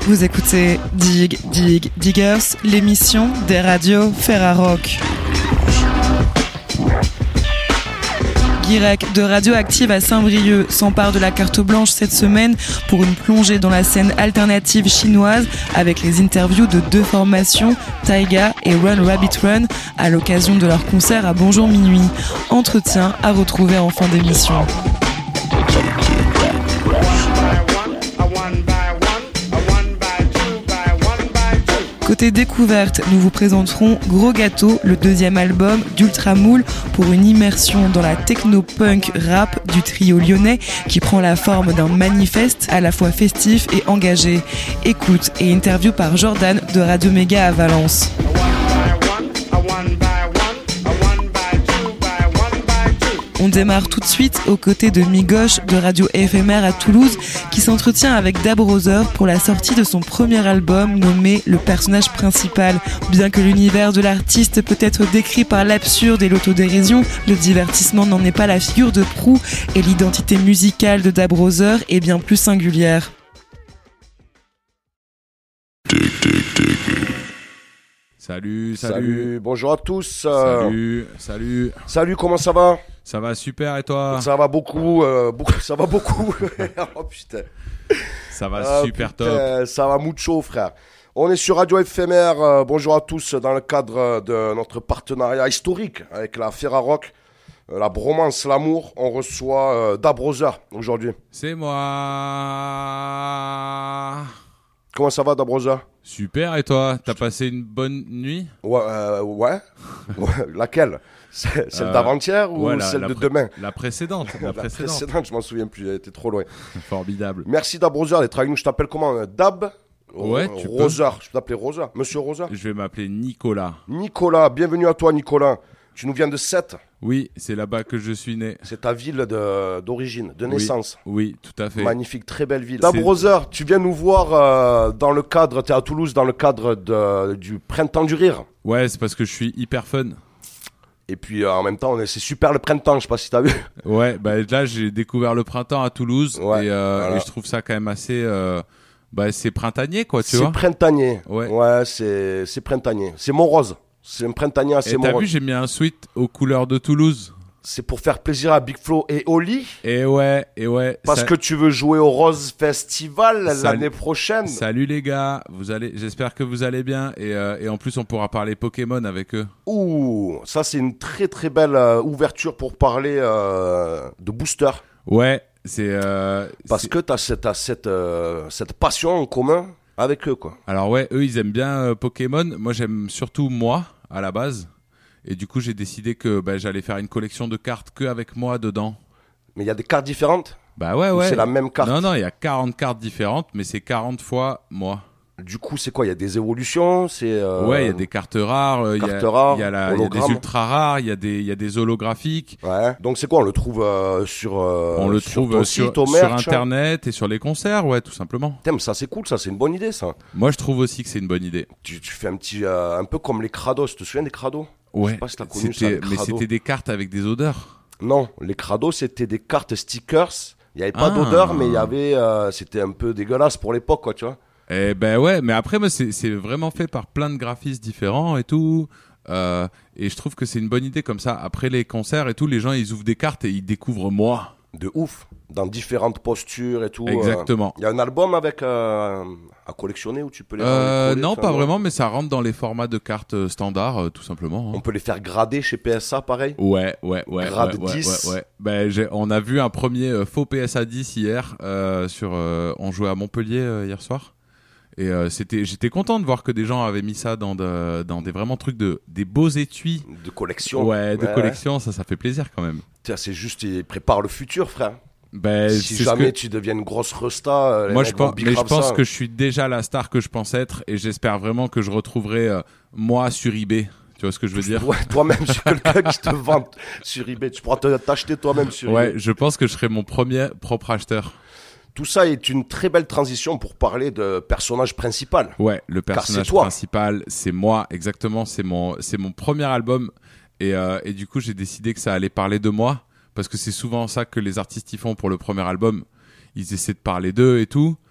Vous écoutez Diggers, l'émission des radios Ferrarock. Guirec de Radioactive à Saint-Brieuc s'empare de la carte blanche cette semaine pour une plongée dans la scène alternative chinoise avec les interviews de deux formations, Taiga et Run Rabbit Run, à l'occasion de leur concert à Bonjour Minuit. Entretien à retrouver en fin d'émission. Côté découverte, nous vous présenterons Gros Gâteau, le deuxième album d'Ultramoule, pour une immersion dans la techno-punk rap du trio lyonnais qui prend la forme d'un manifeste à la fois festif et engagé. Écoute et interview par Jordan de Radio Méga à Valence. On démarre tout de suite aux côtés de Mi-Gauche de Radio Éphémère à Toulouse qui s'entretient avec Dab Brother pour la sortie de son premier album nommé Le personnage principal. Bien que l'univers de l'artiste peut être décrit par l'absurde et l'autodérision, le divertissement n'en est pas la figure de proue et l'identité musicale de Dab Brother est bien plus singulière. Salut, bonjour à tous. Salut, comment ça va? Ça va super et toi? Ça va beaucoup, ça va beaucoup. Oh putain. Ça va super top. Ça va mucho, frère. On est sur Radio Éphémère, bonjour à tous, dans le cadre de notre partenariat historique avec la Ferrarock, la bromance, l'amour. On reçoit Dab Brother aujourd'hui. C'est moi. Comment ça va, Dab Brother? Super, et toi? T'as passé une bonne nuit? Ouais. Laquelle? Celle d'avant-hier ou celle de demain? La précédente. La précédente, je m'en souviens plus, elle était trop loin. Formidable. Merci Dab Brother d'être avec nous. Je t'appelle comment? Dab? Ouais, tu Roser. Je peux t'appeler Roser. Monsieur Roser? Je vais m'appeler Nicolas. Nicolas, bienvenue à toi Nicolas. Tu nous viens de Sète? Oui, c'est là-bas que je suis né. C'est ta ville d'origine, de naissance. Oui, tout à fait. Magnifique, très belle ville. Dab Brother, tu viens nous voir dans le cadre, t'es à Toulouse, dans le cadre du Printemps du Rire. Ouais, c'est parce que je suis hyper fun. Et puis en même temps, c'est super le printemps, je sais pas si t'as vu. Ouais, bah là j'ai découvert le printemps à Toulouse et je trouve ça quand même assez... c'est printanier quoi, tu vois. C'est printanier, ouais c'est printanier. C'est morose. C'est un printanier assez morose. Et t'as vu, j'ai mis un sweat aux couleurs de Toulouse. C'est pour faire plaisir à Big Flo et Oli. Et ouais. Parce que tu veux jouer au Rose Festival l'année prochaine. Salut les gars, j'espère que vous allez bien et en plus on pourra parler Pokémon avec eux. Ouh, ça c'est une très très belle ouverture pour parler de booster. Ouais, parce que t'as cette passion en commun avec eux quoi. Alors ouais, eux ils aiment bien Pokémon, moi j'aime surtout moi à la base. Et du coup, j'ai décidé que j'allais faire une collection de cartes que avec moi dedans. Mais il y a des cartes différentes? Bah ouais. C'est la même carte? Non, il y a 40 cartes différentes, mais c'est 40 fois moi. Du coup, c'est quoi? Il y a des évolutions? Ouais, il y a des cartes rares, il y a des ultra rares, il y a des holographiques. Ouais. Donc c'est quoi? On le trouve sur Internet et sur les concerts, ouais, tout simplement. Putain, ça c'est cool, ça, c'est une bonne idée, ça. Moi, je trouve aussi que c'est une bonne idée. Tu fais un petit, un peu comme les crados. Tu te souviens des crados? Ouais. Je sais pas si t'as connu ça. Mais c'était des cartes avec des odeurs. Non, les crados c'était des cartes stickers. Il y avait pas d'odeur, mais il y avait, c'était un peu dégueulasse pour l'époque, quoi, tu vois. Eh ben ouais, mais après moi c'est vraiment fait par plein de graphistes différents et tout. Et je trouve que c'est une bonne idée comme ça. Après les concerts et tout, les gens ils ouvrent des cartes et ils découvrent moi. De ouf, dans différentes postures et tout. Exactement. Il y a un album avec à collectionner où tu peux les non, pas vraiment, mais ça rentre dans les formats de cartes standards, tout simplement. On peut les faire grader chez PSA, pareil. Ouais. Grade 10. Ouais. On a vu un premier faux PSA 10 hier on jouait à Montpellier hier soir. Et j'étais content de voir que des gens avaient mis ça dans des vraiment trucs des beaux étuis de collection. Ouais, de collection, ça fait plaisir quand même. Tiens, c'est juste, il prépare le futur, frère. Si c'est jamais tu deviens une grosse resta, moi je pense que je suis déjà la star que je pense être et j'espère vraiment que je retrouverai moi sur eBay. Tu vois ce que je veux dire? Ouais, toi-même, je suis quelqu'un qui te vend sur eBay. Tu pourras t'acheter toi-même sur eBay. Ouais, je pense que je serai mon premier propre acheteur. Tout ça est une très belle transition pour parler de personnage principal. Ouais, le personnage principal, c'est moi, exactement. C'est mon premier album. Et du coup, j'ai décidé que ça allait parler de moi. Parce que c'est souvent ça que les artistes y font pour le premier album. Ils essaient de parler d'eux et tout.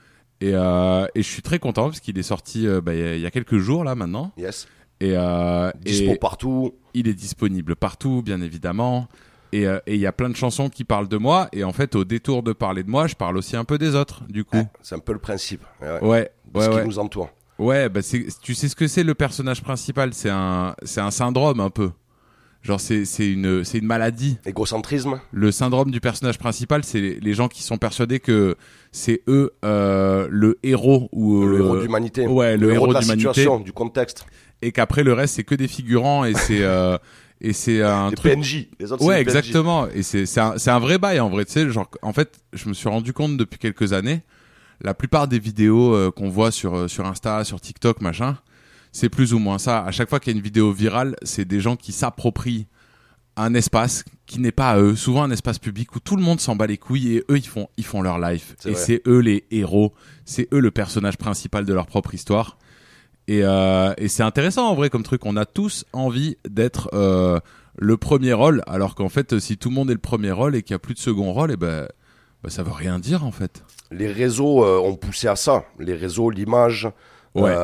Et je suis très content parce qu'il est sorti il y a quelques jours là maintenant. Yes. Et Dispo partout. Il est disponible partout, bien évidemment. Et il y a plein de chansons qui parlent de moi. Et en fait, au détour de parler de moi, je parle aussi un peu des autres, du coup. C'est un peu le principe. Ouais. Ce qui nous entoure. Ouais, tu sais ce que c'est le personnage principal. C'est un syndrome un peu. Genre c'est une maladie. Égocentrisme. Le syndrome du personnage principal, c'est les gens qui sont persuadés que c'est eux le héros ou le héros d'humanité. Ouais, le héros de la d'humanité. Situation, du contexte. Et qu'après le reste c'est que des figurants et c'est un des truc PNJ. Les autres, ouais, c'est des exactement. Et c'est un vrai bail en vrai, tu sais, genre en fait, je me suis rendu compte depuis quelques années, la plupart des vidéos qu'on voit sur Insta, sur TikTok, machin, c'est plus ou moins ça. À chaque fois qu'il y a une vidéo virale, c'est des gens qui s'approprient un espace qui n'est pas à eux, souvent un espace public où tout le monde s'en bat les couilles et eux ils font leur life. Et c'est eux les héros, c'est eux le personnage principal de leur propre histoire. Et c'est intéressant en vrai comme truc. On a tous envie d'être le premier rôle, alors qu'en fait, si tout le monde est le premier rôle et qu'il y a plus de second rôle, et ça veut rien dire en fait. Les réseaux ont poussé à ça. Les réseaux, l'image, ouais.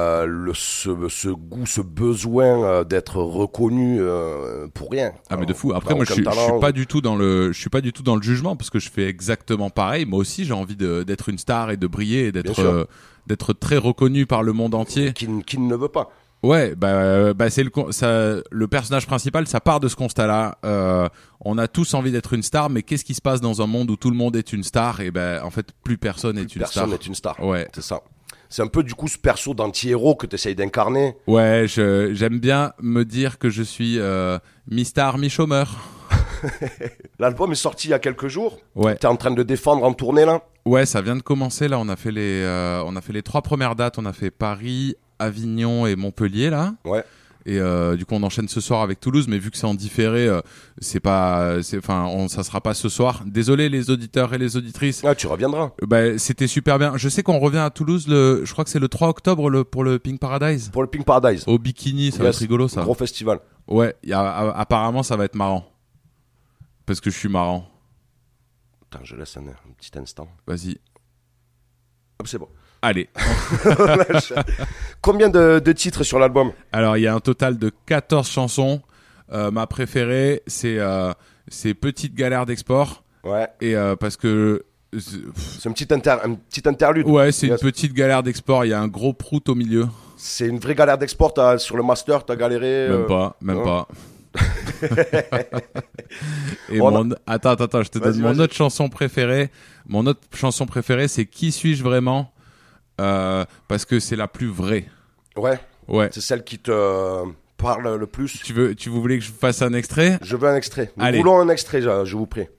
Ce goût, ce besoin d'être reconnu pour rien. Ah mais de fou. Après moi je suis pas du tout dans le jugement parce que je fais exactement pareil. Moi aussi j'ai envie d'être une star et de briller et d'être très reconnu par le monde entier. Qui ne veut pas. Ouais, c'est le personnage principal, ça part de ce constat-là. On a tous envie d'être une star, mais qu'est-ce qui se passe dans un monde où tout le monde est une star? Et en fait, plus personne n'est une star. Personne n'est une star. Ouais, c'est ça. C'est un peu du coup ce perso d'anti-héros que tu essayes d'incarner. Ouais, j'aime bien me dire que je suis mi-star, mi-chômeur. L'album est sorti il y a quelques jours. Ouais. T'es en train de défendre en tournée là? Ouais, ça vient de commencer là. On a fait les 3 premières dates. On a fait Paris, Avignon et Montpellier là. Ouais. Et du coup on enchaîne ce soir avec Toulouse, mais vu que c'est en différé, ça sera pas ce soir. Désolé les auditeurs et les auditrices. Ah, tu reviendras. C'était super bien. Je sais qu'on revient à Toulouse je crois que c'est le 3 octobre pour le Pink Paradise. Pour le Pink Paradise. Au Bikini, ça va être rigolo ça. Gros festival. Ouais, apparemment ça va être marrant. Parce que je suis marrant. Attends, je laisse un petit instant. Vas-y. Hop, c'est bon. Allez. Combien de titres sur l'album? Alors, il y a un total de 14 chansons. Ma préférée, c'est Petite galère d'export. Ouais. Et parce que... C'est un petit interlude. Ouais, c'est une petite galère d'export. Il y a un gros prout au milieu. C'est une vraie galère d'export. Sur le master, t'as galéré. Même pas. Et attends, je te donne mon autre chanson préférée. Mon autre chanson préférée, c'est Qui suis-je vraiment? Parce que c'est la plus vraie. Ouais. C'est celle qui te parle le plus. Tu voulais que je fasse un extrait? Je veux un extrait. Nous voulons un extrait, je vous prie.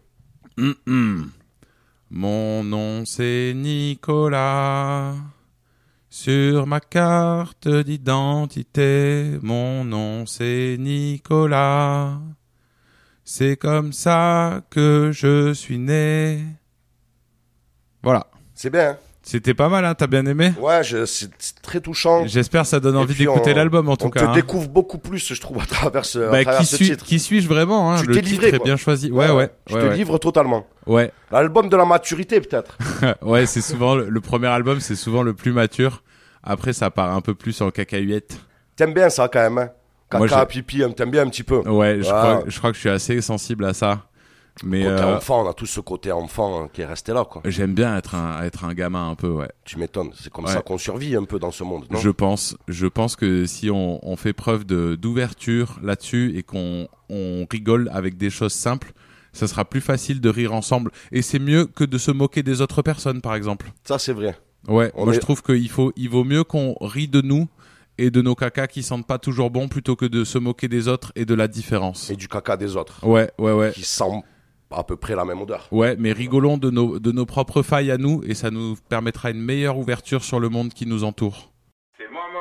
Mon nom c'est Nicolas. Sur ma carte d'identité, mon nom c'est Nicolas. C'est comme ça que je suis né. Voilà. C'est bien. C'était pas mal, hein, t'as bien aimé? Ouais, c'est très touchant. J'espère que ça donne envie d'écouter l'album en tout cas. On te découvre beaucoup plus, je trouve, à travers ce titre. Qui suis-je vraiment, hein? Le titre est bien choisi. Ouais. Je te livre totalement. Ouais. L'album de la maturité, peut-être. Ouais, c'est souvent le premier album, c'est souvent le plus mature. Après, ça part un peu plus en cacahuète. T'aimes bien ça quand même, hein? Caca, pipi, t'aimes bien un petit peu. Ouais, je crois que je suis assez sensible à ça. Mais côté enfant, on a tous ce côté enfant qui est resté là, quoi. J'aime bien être un gamin un peu, ouais. Tu m'étonnes, c'est comme ça qu'on survit un peu dans ce monde, non? Je pense que si on fait preuve d'ouverture là-dessus et qu'on rigole avec des choses simples, ça sera plus facile de rire ensemble. Et c'est mieux que de se moquer des autres personnes, par exemple. Ça, c'est vrai. Ouais, je trouve qu'il vaut mieux qu'on rit de nous et de nos cacas qui sentent pas toujours bon plutôt que de se moquer des autres et de la différence. Et du caca des autres. Ouais. Qui sent à peu près la même odeur. Ouais, mais rigolons de nos propres failles à nous et ça nous permettra une meilleure ouverture sur le monde qui nous entoure. C'est moi.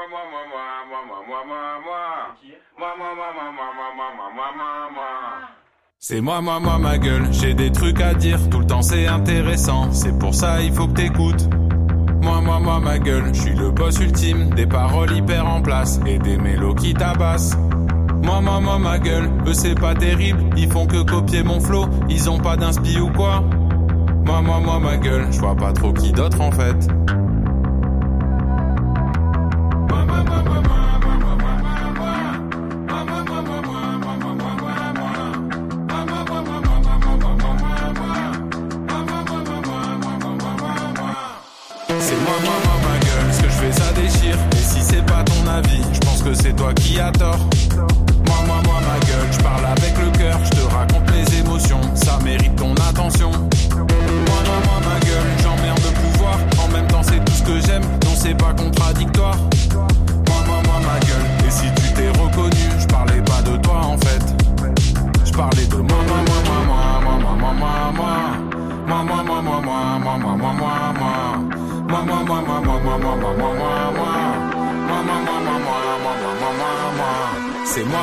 C'est moi, ma gueule, j'ai des trucs à dire, tout le temps c'est intéressant, c'est pour ça il faut que t'écoutes. Moi, ma gueule, je suis le boss ultime, des paroles hyper en place, et des mélos qui tabassent. Moi, ma gueule, eux c'est pas terrible, ils font que copier mon flow, ils ont pas d'inspi ou quoi. Moi, ma gueule, je vois pas trop qui d'autre en fait. Je pense que c'est toi qui as tort. Moi, ma gueule, je parle avec le cœur, je te raconte les émotions, ça mérite ton attention. Moi, ma gueule, j'emmerde le pouvoir, en même temps c'est tout ce que j'aime, non c'est pas contradictoire. Moi, ma gueule, et si tu t'es reconnu, je parlais pas de toi en fait. Je parlais de moi. C'est moi.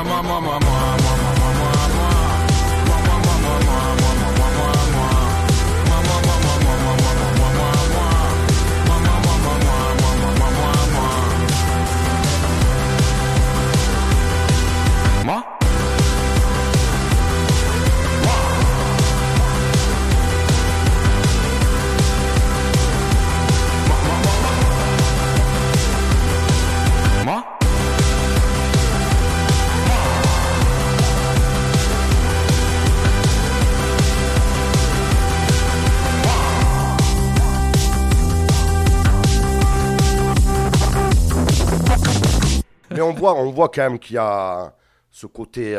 Mais on voit quand même qu'il y a ce côté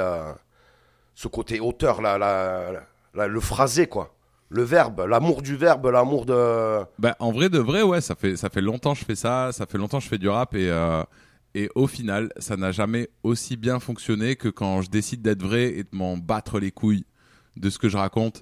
auteur, le phrasé, quoi. Le verbe, l'amour du verbe, l'amour de... Bah, en vrai de vrai, ouais, ça fait longtemps que je fais ça fait longtemps que je fais du rap et au final, ça n'a jamais aussi bien fonctionné que quand je décide d'être vrai et de m'en battre les couilles de ce que je raconte.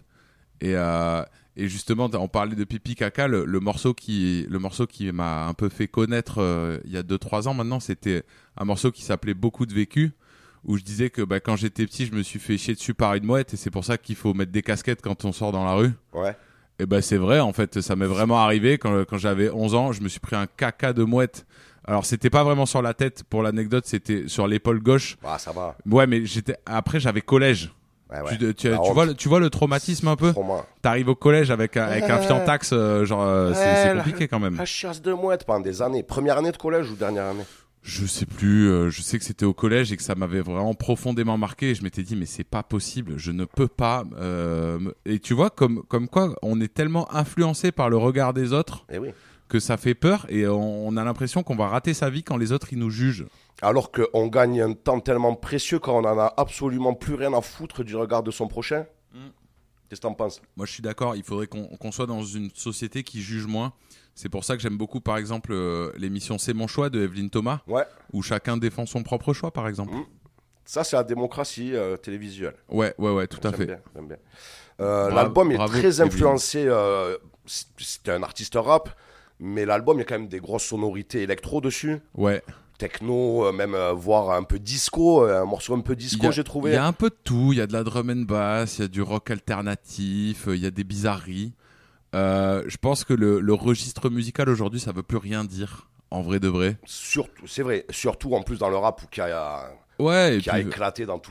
Et justement, on parlait de pipi caca, le morceau qui m'a un peu fait connaître il y a 2-3 ans maintenant, c'était un morceau qui s'appelait Beaucoup de vécu, où je disais que quand j'étais petit, je me suis fait chier dessus par une mouette et c'est pour ça qu'il faut mettre des casquettes quand on sort dans la rue. Ouais. Et c'est vrai, en fait, ça m'est vraiment arrivé quand j'avais 11 ans, je me suis pris un caca de mouette. Alors c'était pas vraiment sur la tête, pour l'anecdote, c'était sur l'épaule gauche. Ah, ça va. Ouais, mais après j'avais collège. Ouais. Tu vois le traumatisme un peu. T'arrives au collège avec un fiantax, c'est compliqué quand même. La chasse de mouette pendant des années. Première année de collège ou dernière année? Je sais plus. Je sais que c'était au collège et que ça m'avait vraiment profondément marqué. Et je m'étais dit mais c'est pas possible. Je ne peux pas. Et tu vois comme quoi on est tellement influencé par le regard des autres. Eh oui. Que ça fait peur et on a l'impression qu'on va rater sa vie quand les autres ils nous jugent. Alors qu'on gagne un temps tellement précieux quand on en a absolument plus rien à foutre du regard de son prochain. Qu'est-ce que t'en penses? Moi je suis d'accord, il faudrait qu'on soit dans une société qui juge moins. C'est pour ça que j'aime beaucoup par exemple l'émission C'est mon choix de Evelyne Thomas, où chacun défend son propre choix par exemple. Ça c'est la démocratie télévisuelle. Ouais, tout à fait. J'aime bien. L'album est très influencé, c'était un artiste rap, mais l'album il y a quand même des grosses sonorités électro dessus. Ouais. Techno, même voire un peu disco, un morceau un peu disco, j'ai trouvé. Il y a un peu de tout, il y a de la drum and bass, il y a du rock alternatif, il y a des bizarreries. Je pense que le registre musical aujourd'hui, ça veut plus rien dire, en vrai de vrai. Surtout, c'est vrai, surtout en plus dans le rap qui a éclaté dans tous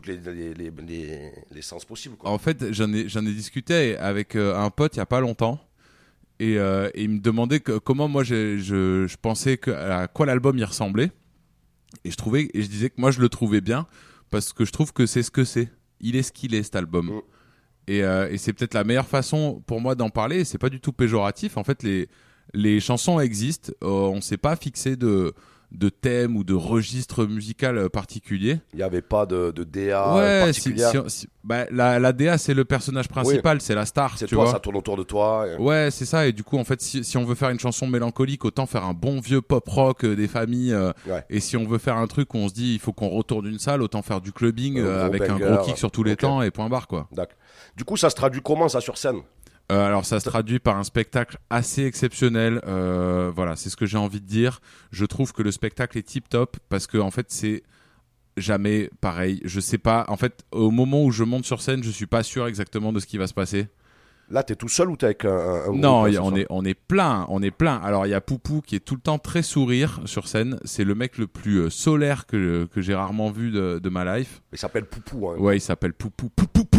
les sens possibles, quoi. En fait, j'en ai discuté avec un pote il y a pas longtemps. Et il me demandait comment moi je pensais à quoi l'album y ressemblait. Et je disais que moi je le trouvais bien parce que je trouve que c'est ce que c'est. Il est ce qu'il est cet album. Et c'est peut-être la meilleure façon pour moi d'en parler. Et c'est pas du tout péjoratif. En fait, les chansons existent. On s'est pas fixé de thème ou de registre musical particulier. Il n'y avait pas de DA particulière. La DA c'est le personnage principal, c'est la star. C'est tu toi, vois. ça tourne autour de toi. Ouais, c'est ça. Et du coup, en fait, si on veut faire une chanson mélancolique, autant faire un bon vieux pop rock des familles. Et si on veut faire un truc où on se dit il faut qu'on retourne une salle, autant faire du clubbing avec un gros kick sur tous les temps et point barre, quoi. D'accord. Du coup, ça se traduit comment ça sur scène? Alors ça se traduit par un spectacle assez exceptionnel, voilà, c'est ce que j'ai envie de dire. Je trouve que le spectacle est tip top parce que en fait c'est jamais pareil. Je sais pas, en fait au moment où je monte sur scène, je suis pas sûr exactement de ce qui va se passer. Là, t'es tout seul ou t'es avec un groupe? Non, on est plein. Alors il y a Poupou qui est tout le temps très sourire sur scène. C'est le mec le plus solaire que j'ai rarement vu de ma life. Il s'appelle Poupou. Hein. Ouais, il s'appelle Poupou.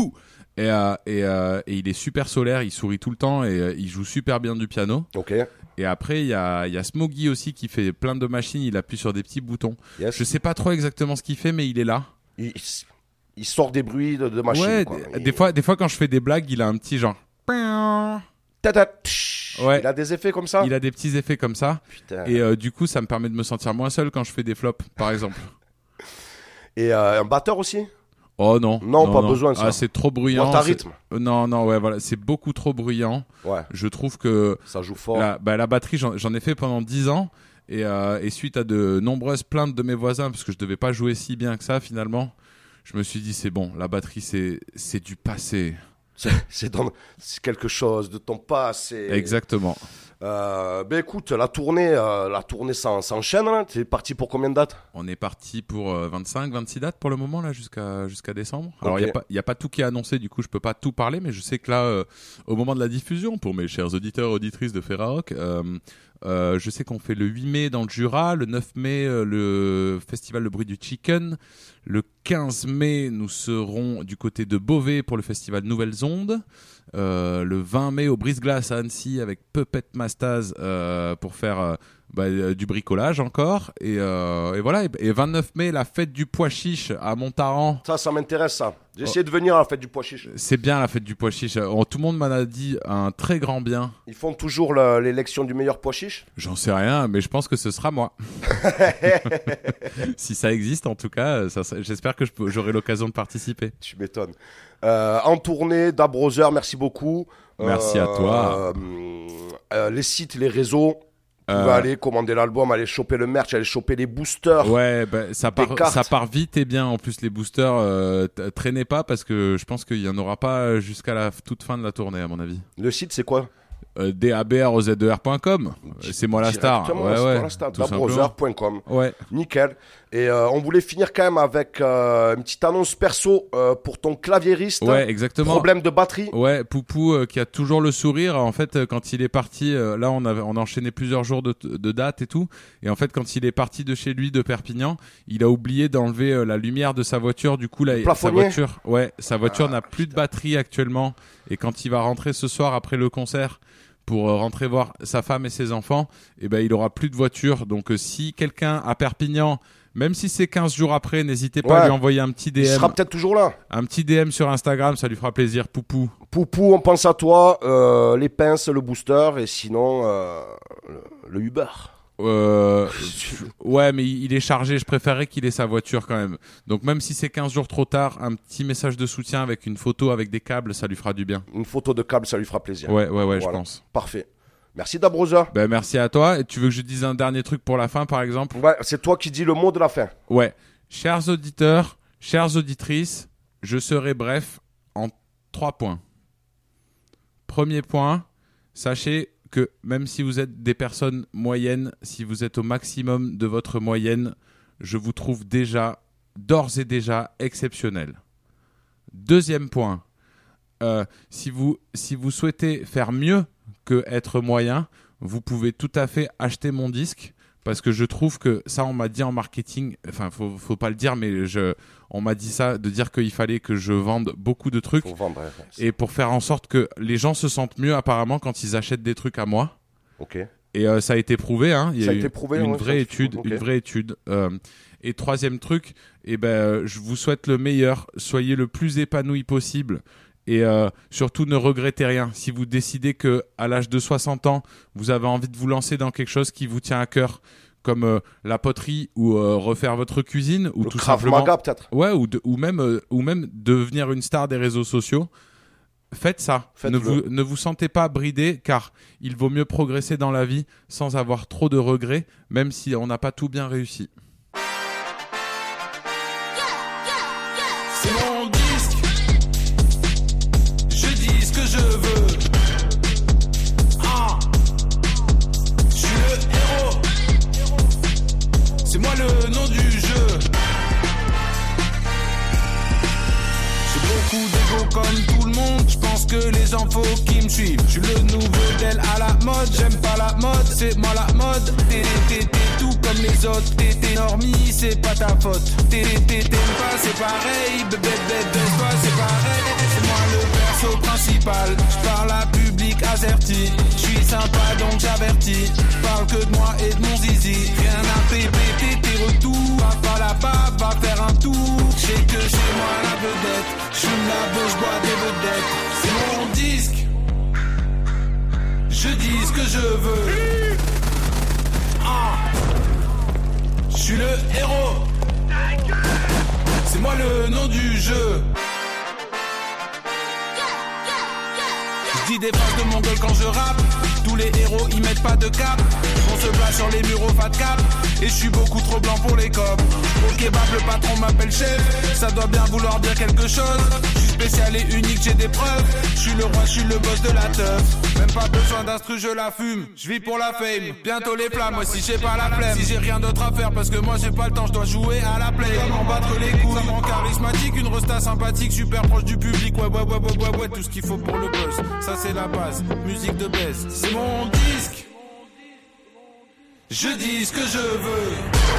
Et il est super solaire, il sourit tout le temps et il joue super bien du piano. Ok. Et après, il y a Smoggy aussi qui fait plein de machines. Il appuie sur des petits boutons. Yes. Je sais pas trop exactement ce qu'il fait, mais il est là. Il sort des bruits de machine. Ouais, Quoi. des fois, quand je fais des blagues, il a un petit genre. Ouais. Il a des effets comme ça. Il a des petits effets comme ça. Putain. Et du coup, ça me permet de me sentir moins seul quand je fais des flops, par exemple. Et un batteur aussi. Oh non. Non, pas besoin ça. Ah, c'est trop bruyant. Boîte à rythme. Non, ouais, voilà, c'est beaucoup trop bruyant. Ouais. Je trouve que ça joue fort. La batterie, j'en ai fait pendant 10 ans. Et suite à de nombreuses plaintes de mes voisins, parce que je devais pas jouer si bien que ça finalement, je me suis dit c'est bon, la batterie c'est du passé. C'est quelque chose de ton passé. Exactement. Écoute, la tournée s'enchaîne. Hein. T'es parti pour combien de dates? On est parti pour 26 dates pour le moment là jusqu'à décembre. Alors Okay. il y a pas tout qui est annoncé, du coup je peux pas tout parler, mais je sais que là au moment de la diffusion, pour mes chers auditeurs auditrices de Ferrarock, je sais qu'on fait le 8 mai dans le Jura, le 9 mai le festival Le Bruit du Chicken, le 15 mai nous serons du côté de Beauvais pour le festival Nouvelles Ondes, le 20 mai au Brise-Glace à Annecy avec Puppet Mastaz pour faire du bricolage encore, et voilà, et 29 mai la fête du pois chiche à Montaran. Ça m'intéresse ça. J'ai essayé de venir à la fête du pois chiche. C'est bien la fête du pois chiche. Tout le monde m'en a dit un très grand bien. Ils font toujours l'élection du meilleur pois chiche? J'en sais rien, mais je pense que ce sera moi. Si ça existe, en tout cas, j'espère que j'aurai l'occasion de participer. Tu m'étonnes. En tournée, Dabrowser, merci beaucoup. Merci à toi. Les sites, les réseaux. Vous pouvez aller commander l'album, aller choper le merch, aller choper les boosters. Ouais, ça part vite et bien. En plus, les boosters, traînez pas parce que je pense qu'il y en aura pas jusqu'à la toute fin de la tournée, à mon avis. Le site, c'est quoi? dabrozeder.com. C'est moi la star. Ouais, dabrowser.com. Ouais. Nickel. Et on voulait finir quand même avec une petite annonce perso pour ton claviériste. Ouais, exactement. Problème de batterie. Ouais, Poupou qui a toujours le sourire. En fait, quand il est parti, là on a enchaîné plusieurs jours de dates et tout. Et en fait, quand il est parti de chez lui, de Perpignan, il a oublié d'enlever la lumière de sa voiture. Du coup, sa voiture n'a plus de batterie actuellement. Et quand il va rentrer ce soir après le concert pour rentrer voir sa femme et ses enfants, il aura plus de voiture. Donc si quelqu'un à Perpignan, même si c'est 15 jours après, n'hésitez pas à lui envoyer un petit DM. Il sera peut-être toujours là. Un petit DM sur Instagram, ça lui fera plaisir. Poupou, on pense à toi. Les pinces, le booster et sinon le Uber. Ouais, mais il est chargé. Je préférerais qu'il ait sa voiture quand même. Donc même si c'est 15 jours trop tard, un petit message de soutien avec une photo avec des câbles, ça lui fera du bien. Une photo de câble, ça lui fera plaisir. Ouais, voilà. Je pense. Parfait. Merci Dabrowser. Merci à toi. Et tu veux que je dise un dernier truc pour la fin, par exemple? Ouais, c'est toi qui dis le mot de la fin. Ouais. Chers auditeurs, chères auditrices, je serai bref en 3 points. Premier point, sachez que même si vous êtes des personnes moyennes, si vous êtes au maximum de votre moyenne, je vous trouve d'ores et déjà exceptionnel. Deuxième point, si vous souhaitez faire mieux que être moyen, vous pouvez tout à fait acheter mon disque, parce que je trouve que ça, on m'a dit en marketing, enfin faut pas le dire, mais on m'a dit ça, de dire qu'il fallait que je vende beaucoup de trucs, et pour faire en sorte que les gens se sentent mieux apparemment quand ils achètent des trucs à moi. Ok. Et ça a été prouvé, hein. Il y a eu une vraie étude. Et troisième truc, je vous souhaite le meilleur. Soyez le plus épanoui possible. Et surtout, ne regrettez rien. Si vous décidez que à l'âge de 60 ans, vous avez envie de vous lancer dans quelque chose qui vous tient à cœur, comme la poterie ou refaire votre cuisine, ou le tout Krav simplement, Maga, peut-être. Ouais, ou même devenir une star des réseaux sociaux. Faites ça. Ne vous sentez pas bridé, car il vaut mieux progresser dans la vie sans avoir trop de regrets, même si on n'a pas tout bien réussi. C'est mon disque. Je dis ce que je veux. Je suis le héros. C'est moi le nom du jeu. J'ai beaucoup d'ego comme tout le monde. Je pense que les gens faut qu'ils me suivent. Je suis le nouveau Del à la mode. J'aime pas la mode, c'est moi la mode. T'es tout comme les autres. T'es normie, c'est pas ta faute. T'aimes pas, c'est pareil. Bébé, toi, c'est pareil. C'est moi le perso principal. Je parle à public flic asserti. J'suis sympa donc j'avertis. Parle que de moi et de mon zizi. Rien à péter tes retours. Va là-bas, va faire un tour. J'ai que chez moi la vedette. J'fume la beuh, j'bois des vedettes. C'est mon disque. Je dis ce que je veux. J'suis le héros. C'est moi le nom du jeu. J'dis des phrases de mongol quand je rappe. Tous les héros ils mettent pas de cap. On se place sur les murs au fat cap. Et j'suis beaucoup trop blanc pour les copes. Au kebab le patron m'appelle chef. Ça doit bien vouloir dire quelque chose. J'suis spécial et unique, j'ai des preuves. J'suis le roi, j'suis le boss de la teuf. Même pas besoin d'instru, je la fume. J'vis pour la fame, bientôt les flammes. Moi si j'ai pas la flemme, si j'ai rien d'autre à faire. Parce que moi j'ai pas le temps, j'dois jouer à la play. M'en battre les couilles, ça me rend charismatique. Une resta sympathique, super proche du public. Ouais, tout ce qu'il faut pour le buzz. Ça c'est la base, musique de baisse. C'est mon disque. Je dis ce que je veux.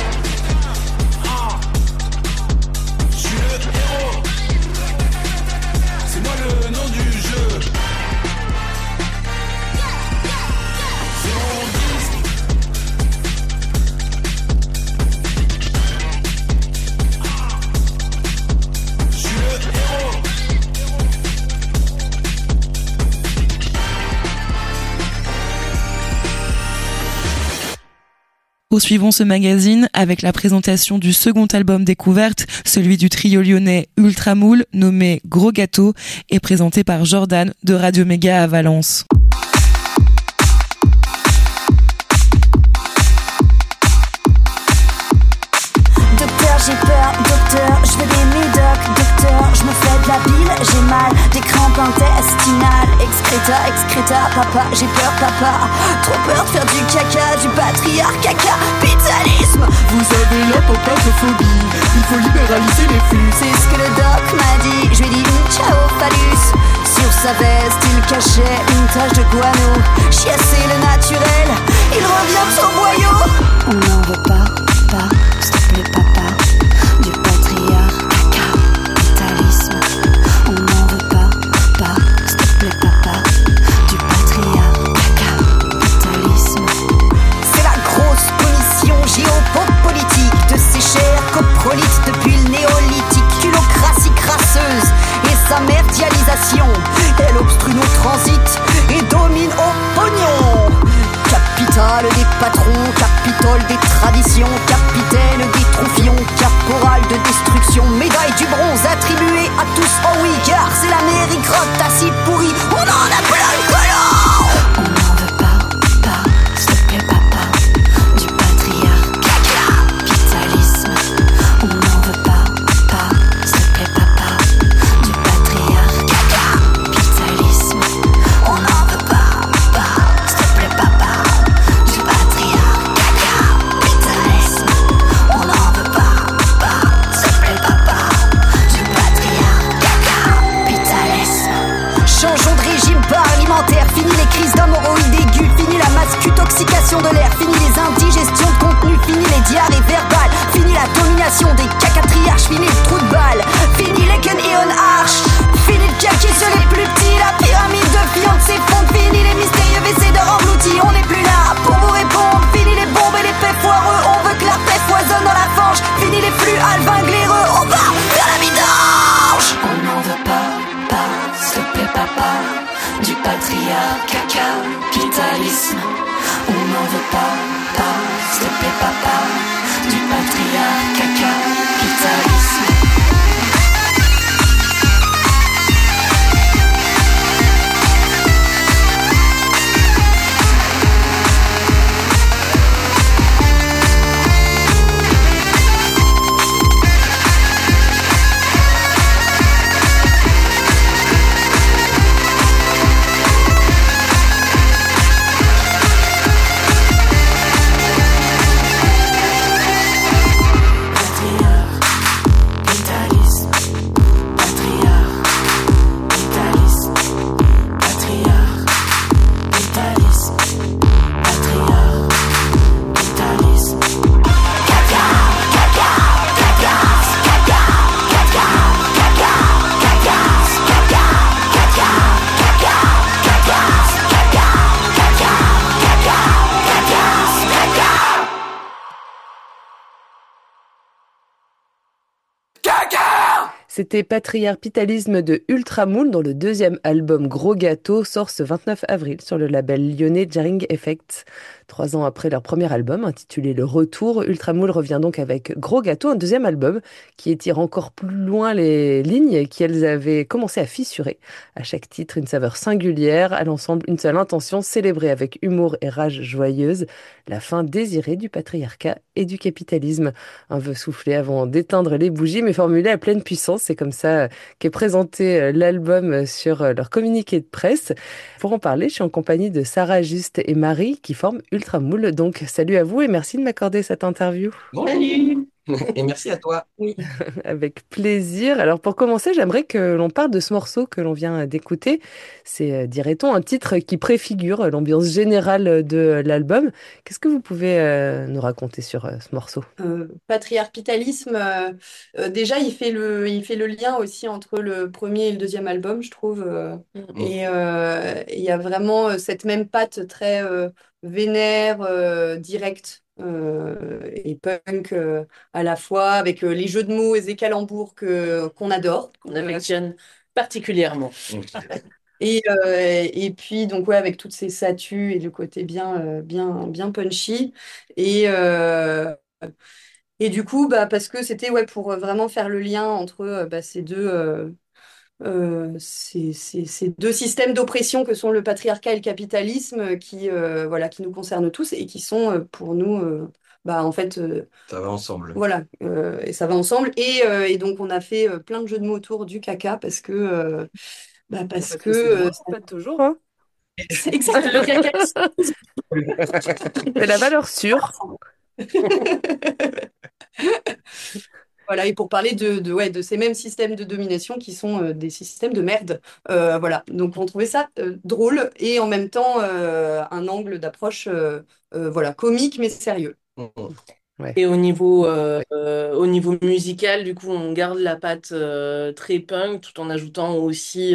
Je suis le héros. C'est moi le nom du jeu. C'est mon disque. Je suis le héros. Poursuivons ce magazine avec la présentation du second album Découverte, celui du trio lyonnais Ultramoule, nommé Gros Gâteau, et présenté par Jordan de Radio Méga à Valence. J'ai peur, docteur, je veux des médocs, docteur, je me fais de la bile, j'ai mal, des crampes intestinales, excréta, papa, j'ai peur, papa, trop peur de faire du caca, du patriarcat, capitalisme. Vous avez la papaphobie, il faut libéraliser les flux. C'est ce que le doc m'a dit, je lui ai dit ciao phallus. Sur sa veste, il cachait une tache de guano, chiasser le naturel, il revient au boyau. On n'en veut pas, s'il te plaît papa. Du patriarcat, capitalisme. On n'en veut pas, s'il te plaît papa. Du patriarcat, capitalisme. C'est la grosse commission géopolitique de ces chers coprolites depuis le néolithique. Culocratie crasseuse et sa merdialisation. Elle obstrue nos transits et domine au pognon. Capitale des patrons, capitole des traditions, capitaine des troufions, caporal de destruction, médaille du bronze attribuée à tous. Oh oui, car c'est l'Amérique grotte acide pourri, on en a plein le colon. On n'en veut pas, s'il te plaît papa, du patriarcat, capitalisme. On n'en veut pas, s'il te plaît papa, du patriarcat, capitalisme. On n'en veut pas, s'il te plaît papa. Fini les crises d'homorroïdes aiguës, fini la mascutoxication de l'air, fini les indigestions de contenu, fini les diarrhées verbales, fini la domination des cacatriarches, fini le trou de balle, fini les Ken Ion Arch, fini le kaki sur les plus petits, la pyramide de fientes s'effondre, fini les mystérieux WC de engloutis, on n'est plus là pour vous répondre, fini les bombes et les paix foireux, on veut que la paix foisonne dans la fange, fini les flux alvins glaireux, on va vers la vidange. On n'en veut pas, s'il te plaît papa. Du patriarcat, capitalisme. On n'en veut pas, s'il te plaît papa. Du patriarcat, capitalisme. C'était Patriarpitalisme de Ultramoule, dont le deuxième album Gros Gâteau sort ce 29 avril sur le label lyonnais Jarring Effects. 3 ans après leur premier album, intitulé Le Retour, Ultramoule revient donc avec Gros Gâteau, un deuxième album qui étire encore plus loin les lignes qu'elles avaient commencé à fissurer. À chaque titre, une saveur singulière, à l'ensemble, une seule intention, célébrer avec humour et rage joyeuse la fin désirée du patriarcat et du capitalisme. Un vœu soufflé avant d'éteindre les bougies, mais formulé à pleine puissance. C'est comme ça qu'est présenté l'album sur leur communiqué de presse. Pour en parler, je suis en compagnie de Sarah, Juste et Marie qui forment Ultramoule. Donc, salut à vous et merci de m'accorder cette interview. Salut! Et merci à toi. Oui. Avec plaisir. Alors, pour commencer, j'aimerais que l'on parle de ce morceau que l'on vient d'écouter. C'est, dirait-on, un titre qui préfigure l'ambiance générale de l'album. Qu'est-ce que vous pouvez nous raconter sur ce morceau? Patriarpitalisme, déjà, il fait le lien aussi entre le premier et le deuxième album, je trouve. Et il y a vraiment cette même patte très vénère, directe et punk à la fois, avec les jeux de mots et les calembours qu'on adore. On affectionne particulièrement. Et puis, donc, ouais, avec toutes ces statues et le côté bien punchy. Et, et du coup, bah, parce que c'était ouais, pour vraiment faire le lien entre bah, ces deux systèmes d'oppression que sont le patriarcat et le capitalisme voilà, qui nous concernent tous et qui sont pour nous, bah, en fait, Ça va ensemble. voilà, et ça va ensemble. Et donc, on a fait plein de jeux de mots autour du caca parce que c'est drôle, pas toujours, hein. c'est exact, le caca. C'est la valeur sûre. Voilà, et pour parler ouais, de ces mêmes systèmes de domination qui sont des systèmes de merde. Voilà, donc on trouvait ça drôle et en même temps un angle d'approche voilà, comique mais sérieux. Ouais. Et au niveau musical, du coup, on garde la patte très punk tout en ajoutant aussi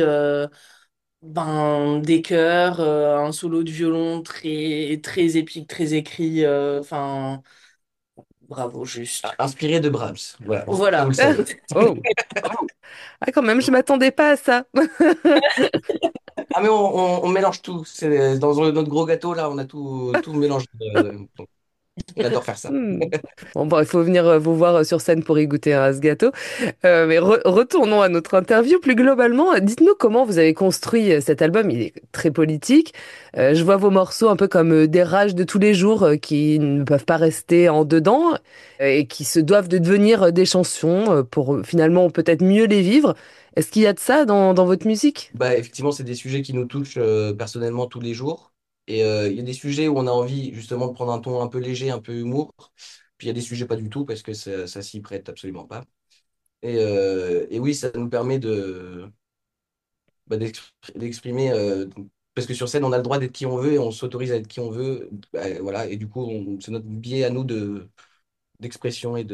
des chœurs, un solo de violon très épique, très écrit. Enfin, bravo, juste. Inspiré de Brahms. Voilà. Voilà. Vous le savez. Oh. Ah, quand même, je m'attendais pas à ça. Ah, mais on mélange tout. C'est dans notre gros gâteau, là, on a tout mélangé. Donc, on adore faire ça. Hmm. Bon, il faut venir vous voir sur scène pour y goûter à ce gâteau. Mais retournons à notre interview. Plus globalement, dites-nous comment vous avez construit cet album. Il est très politique. Je vois vos morceaux un peu comme des rages de tous les jours qui ne peuvent pas rester en dedans et qui se doivent de devenir des chansons pour finalement peut-être mieux les vivre. Est-ce qu'il y a de ça dans votre musique? Bah, effectivement, c'est des sujets qui nous touchent personnellement tous les jours. Et il y a des sujets où on a envie justement de prendre un ton un peu léger, un peu humour. Puis il y a des sujets pas du tout parce que ça s'y prête absolument pas. Et oui, ça nous permet d'exprimer. Parce que sur scène, on a le droit d'être qui on veut et on s'autorise à être qui on veut. Voilà. Et du coup, c'est notre biais à nous d'expression et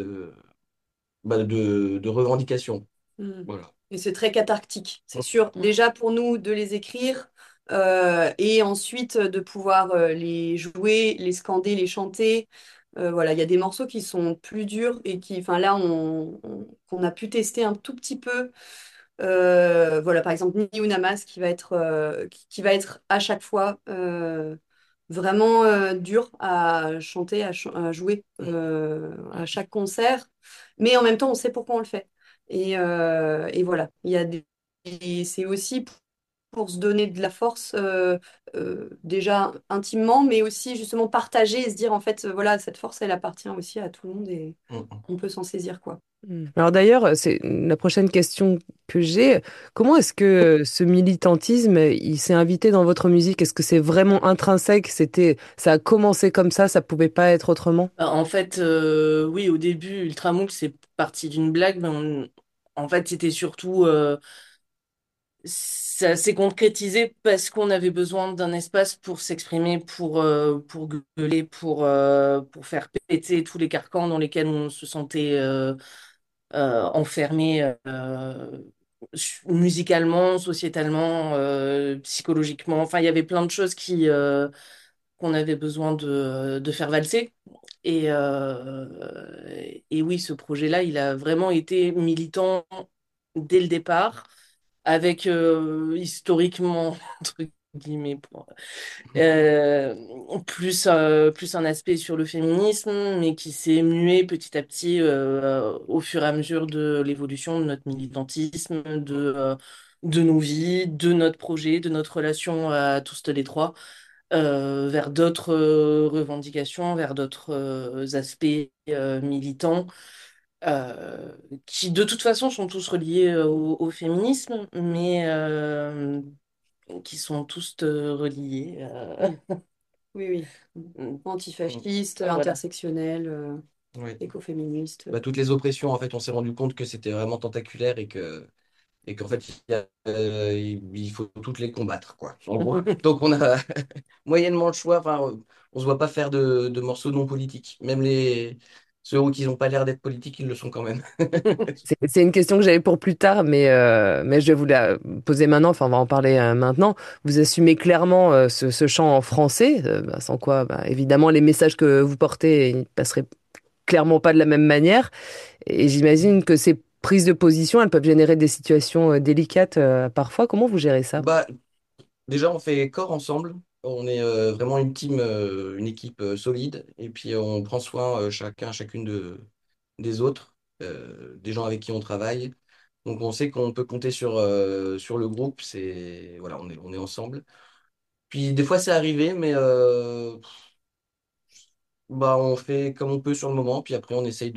de revendication. Mm. Voilà. Et c'est très cathartique, c'est sûr. Déjà pour nous de les écrire et ensuite de pouvoir les jouer, les scander, les chanter. Voilà, il y a des morceaux qui sont plus durs et enfin là, qu'on a pu tester un tout petit peu. Voilà, par exemple, Ni Unamas qui va être à chaque fois vraiment dur à chanter, à jouer à chaque concert. Mais en même temps, on sait pourquoi on le fait. Et voilà, c'est aussi pour se donner de la force déjà intimement, mais aussi justement partager et se dire en fait, voilà, cette force, elle appartient aussi à tout le monde et on peut s'en saisir, quoi. Alors d'ailleurs, c'est la prochaine question que j'ai. Comment est-ce que ce militantisme, il s'est invité dans votre musique? Est-ce que c'est vraiment intrinsèque? Ça a commencé comme ça pouvait pas être autrement? En fait, oui, au début, Ultramoule, c'est parti d'une blague, mais en fait, c'était surtout ça s'est concrétisé parce qu'on avait besoin d'un espace pour s'exprimer, pour gueuler, pour faire péter tous les carcans dans lesquels on se sentait enfermé musicalement, sociétalement, psychologiquement. Enfin, il y avait plein de choses qu'on avait besoin de faire valser. Et oui, ce projet-là, il a vraiment été militant dès le départ, avec historiquement, entre guillemets, euh, plus un aspect sur le féminisme, mais qui s'est mué petit à petit au fur et à mesure de l'évolution de notre militantisme, de nos vies, de notre projet, de notre relation à tous les trois, vers d'autres revendications, vers d'autres aspects militants. Qui de toute façon sont tous reliés au féminisme, mais qui sont tous reliés. Oui, antifasciste, Voilà. intersectionnel, Ouais. écoféministe. Bah, toutes les oppressions, en fait, on s'est rendu compte que c'était vraiment tentaculaire et qu'en fait, il faut toutes les combattre, quoi. En gros. Donc, on a moyennement le choix. Enfin, on se voit pas faire de morceaux non politiques. Même ceux qui n'ont pas l'air d'être politiques, ils le sont quand même. C'est une question que j'avais pour plus tard, mais je vais vous la poser maintenant, enfin on va en parler maintenant. Vous assumez clairement ce chant en français, sans quoi évidemment les messages que vous portez ils ne passeraient clairement pas de la même manière. Et j'imagine que ces prises de position, elles peuvent générer des situations délicates parfois. Comment vous gérez ça? Bah, déjà, on fait corps ensemble. On est vraiment une team, une équipe solide. Et puis, on prend soin chacune des autres, des gens avec qui on travaille. Donc, on sait qu'on peut compter sur le groupe. Voilà, on est ensemble. Puis, des fois, c'est arrivé, mais bah, on fait comme on peut sur le moment. Puis après, on essaye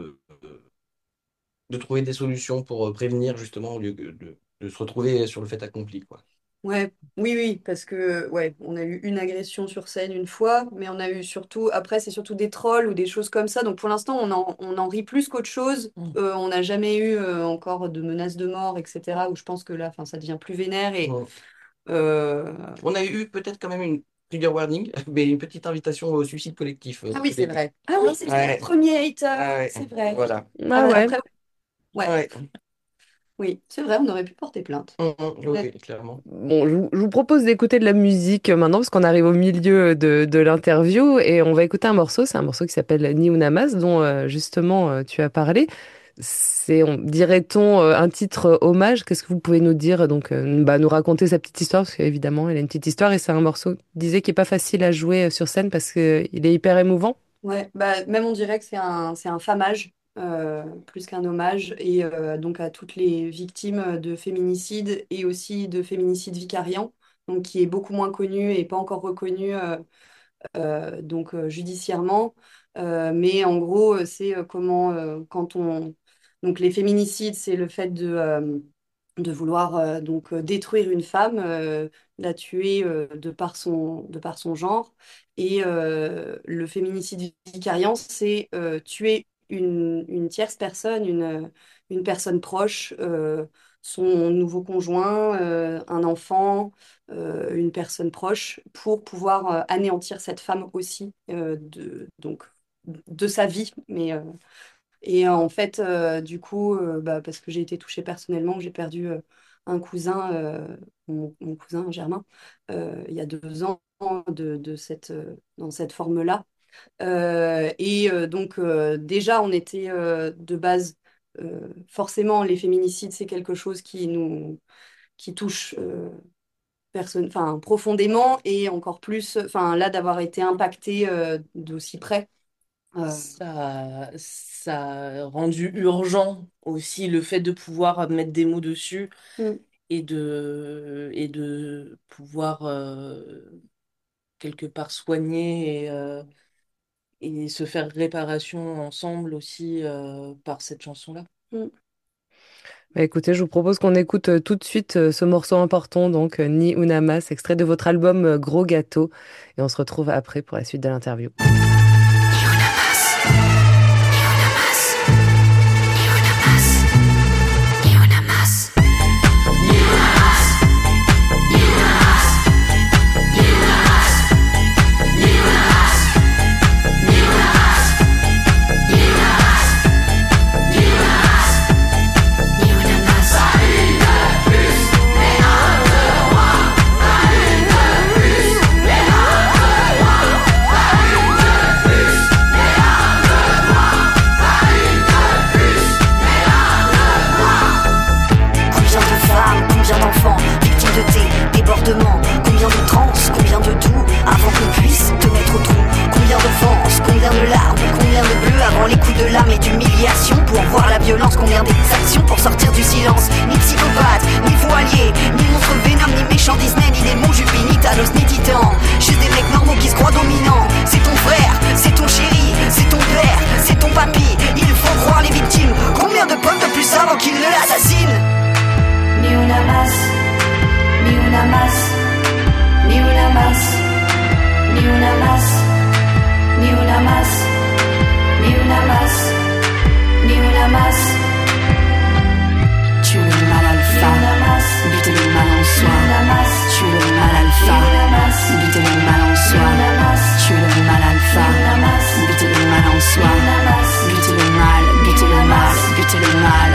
de trouver des solutions pour prévenir, justement, au lieu de se retrouver sur le fait accompli, quoi. Ouais, oui, parce que ouais, on a eu une agression sur scène une fois, mais on a eu surtout, après c'est surtout des trolls ou des choses comme ça. Donc pour l'instant, on en rit plus qu'autre chose. On n'a jamais eu encore de menaces de mort, etc. Où je pense que là, enfin, ça devient plus vénère et Ouais. euh, On a eu peut-être quand même une trigger warning, mais une petite invitation au suicide collectif. ah oui, Au c'est début. vrai. Ah oui, c'est Ouais. le premier hater, Ah ouais. c'est vrai. Voilà. Ah ouais. Après, ouais, Ouais. oui, c'est vrai, on aurait pu porter plainte. Oui, clairement. Bon, je vous propose d'écouter de la musique maintenant parce qu'on arrive au milieu de l'interview et on va écouter un morceau. C'est un morceau qui s'appelle Ni Una Más dont justement tu as parlé. C'est, dirait-on, un titre hommage. Qu'est-ce que vous pouvez nous dire? Donc, nous raconter sa petite histoire parce qu'évidemment, elle a une petite histoire et c'est un morceau, disait, qui est pas facile à jouer sur scène parce que il est hyper émouvant. Ouais, bah, même on dirait que c'est un famage plus qu'un hommage et donc à toutes les victimes de féminicide et aussi de féminicide vicariant, donc qui est beaucoup moins connu et pas encore reconnu judiciairement. Mais en gros, c'est comment quand on donc les féminicides, c'est le fait de vouloir détruire une femme, la tuer de par son genre. Et le féminicide vicariant, c'est tuer une tierce personne, une personne proche, son nouveau conjoint, un enfant, une personne proche, pour pouvoir anéantir cette femme aussi de sa vie. Et en fait, du coup, parce que j'ai été touchée personnellement, j'ai perdu un cousin, mon cousin Germain, il y a 2 ans dans cette forme-là. Déjà, on était de base, forcément, les féminicides, c'est quelque chose qui touche enfin, profondément et encore plus, enfin, là, d'avoir été impacté d'aussi près. Ça a rendu urgent aussi le fait de pouvoir mettre des mots dessus Mm. et de pouvoir quelque part soigner et se faire réparation ensemble aussi par cette chanson-là. Mm. Bah, écoutez, je vous propose qu'on écoute tout de suite ce morceau important, donc Ni Una Más, extrait de votre album Gros Gâteau. Et on se retrouve après pour la suite de l'interview. création pour voir la violence, combien d'exactions pour sortir du silence. Ni psychopathe, ni voilier, ni monstre Venom, ni méchant Disney, ni démon Juppé, ni Thanos, ni Titan. Juste des mecs normaux qui se croient dominants. C'est ton frère, c'est ton chéri, c'est ton père, c'est ton papy. Il faut croire les victimes. Combien de pommes de plus avant qu'ils ne l'assassinent? Ni una más, ni una más, ni una más, ni una más, ni una más, ni una más, ni una más. Tu es le mal alpha, bute le mal en soi. Tu es le mal alpha, bute le mal en soi. Tu es le mal alpha, bute le mal en soi. Bute le mal, bute le mal, bute le mal.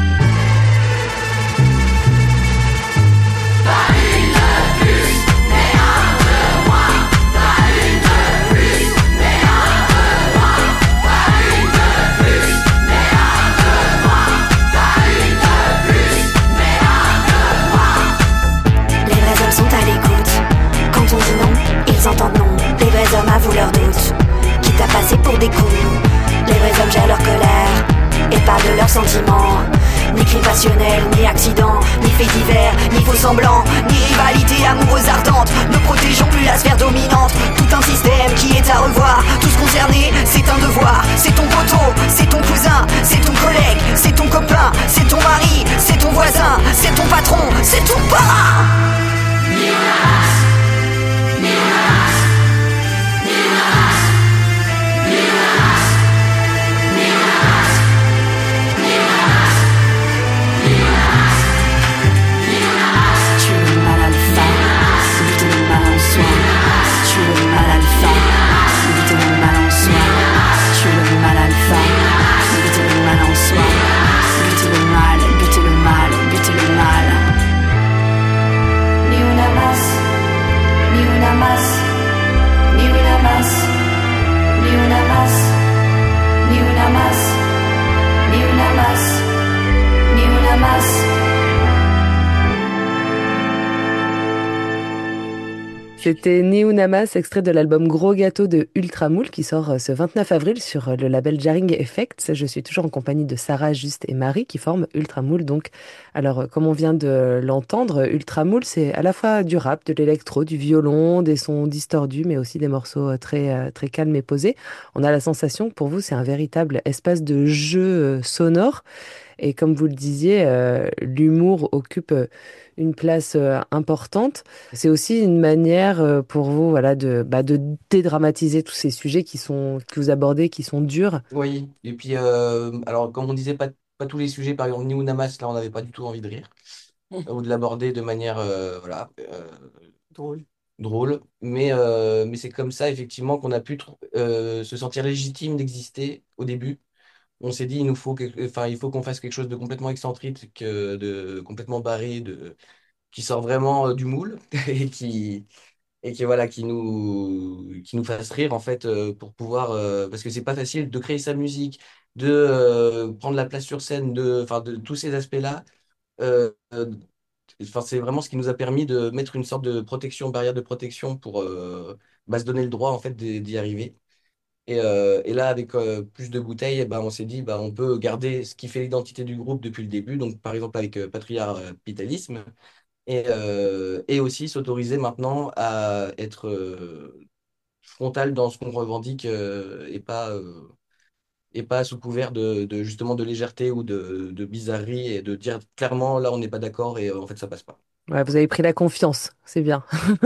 Entendent non, les vrais hommes avouent leurs doutes, quitte à passer pour des coups. Les vrais hommes gèrent leur colère et parlent de leurs sentiments. Ni cris passionnels, ni accidents, ni faits divers, ni faux semblants, ni rivalité amoureuse ardente. Ne protégeons plus la sphère dominante. Tout un système qui est à revoir. Tous concernés, c'est un devoir. C'est ton poteau, c'est ton cousin, c'est ton collègue, c'est ton copain, c'est ton mari, c'est ton voisin, c'est ton patron, c'est ton parrain. C'était Ni Una Más, extrait de l'album Gros Gâteau de Ultramoule qui sort ce 29 avril sur le label Jarring Effects. Je suis toujours en compagnie de Sarah, Juste et Marie qui forment Ultramoule. Donc, alors, comme on vient de l'entendre, Ultramoule, c'est à la fois du rap, de l'électro, du violon, des sons distordus, mais aussi des morceaux très, très calmes et posés. On a la sensation que pour vous, c'est un véritable espace de jeu sonore. Et comme vous le disiez, l'humour occupe une place importante. C'est aussi une manière pour vous, voilà, de dédramatiser tous ces sujets que vous abordez, qui sont durs. Oui, et puis, alors, comme on disait, pas tous les sujets, par exemple, ni Namas, là, on n'avait pas du tout envie de rire, ou de l'aborder de manière, voilà, Drôle. drôle. Mais c'est comme ça, effectivement, qu'on a pu se sentir légitime d'exister au début. On s'est dit, il faut qu'on fasse quelque chose de complètement excentrique, de complètement barré, qui sort vraiment du moule et qui voilà, qui nous fasse rire en fait pour pouvoir parce que c'est pas facile de créer sa musique, de prendre la place sur scène, de tous ces aspects-là. Euh, euh, c'est vraiment ce qui nous a permis de mettre une sorte de protection, barrière de protection pour se donner le droit en fait d'y arriver. Et là, avec plus de bouteilles, eh ben, on s'est dit, bah, on peut garder ce qui fait l'identité du groupe depuis le début, donc par exemple avec Patriarpitalisme, et aussi s'autoriser maintenant à être frontal dans ce qu'on revendique et pas sous couvert justement de légèreté ou de bizarrerie et de dire clairement là on n'est pas d'accord et en fait ça passe pas. Ouais, vous avez pris la confiance, c'est bien.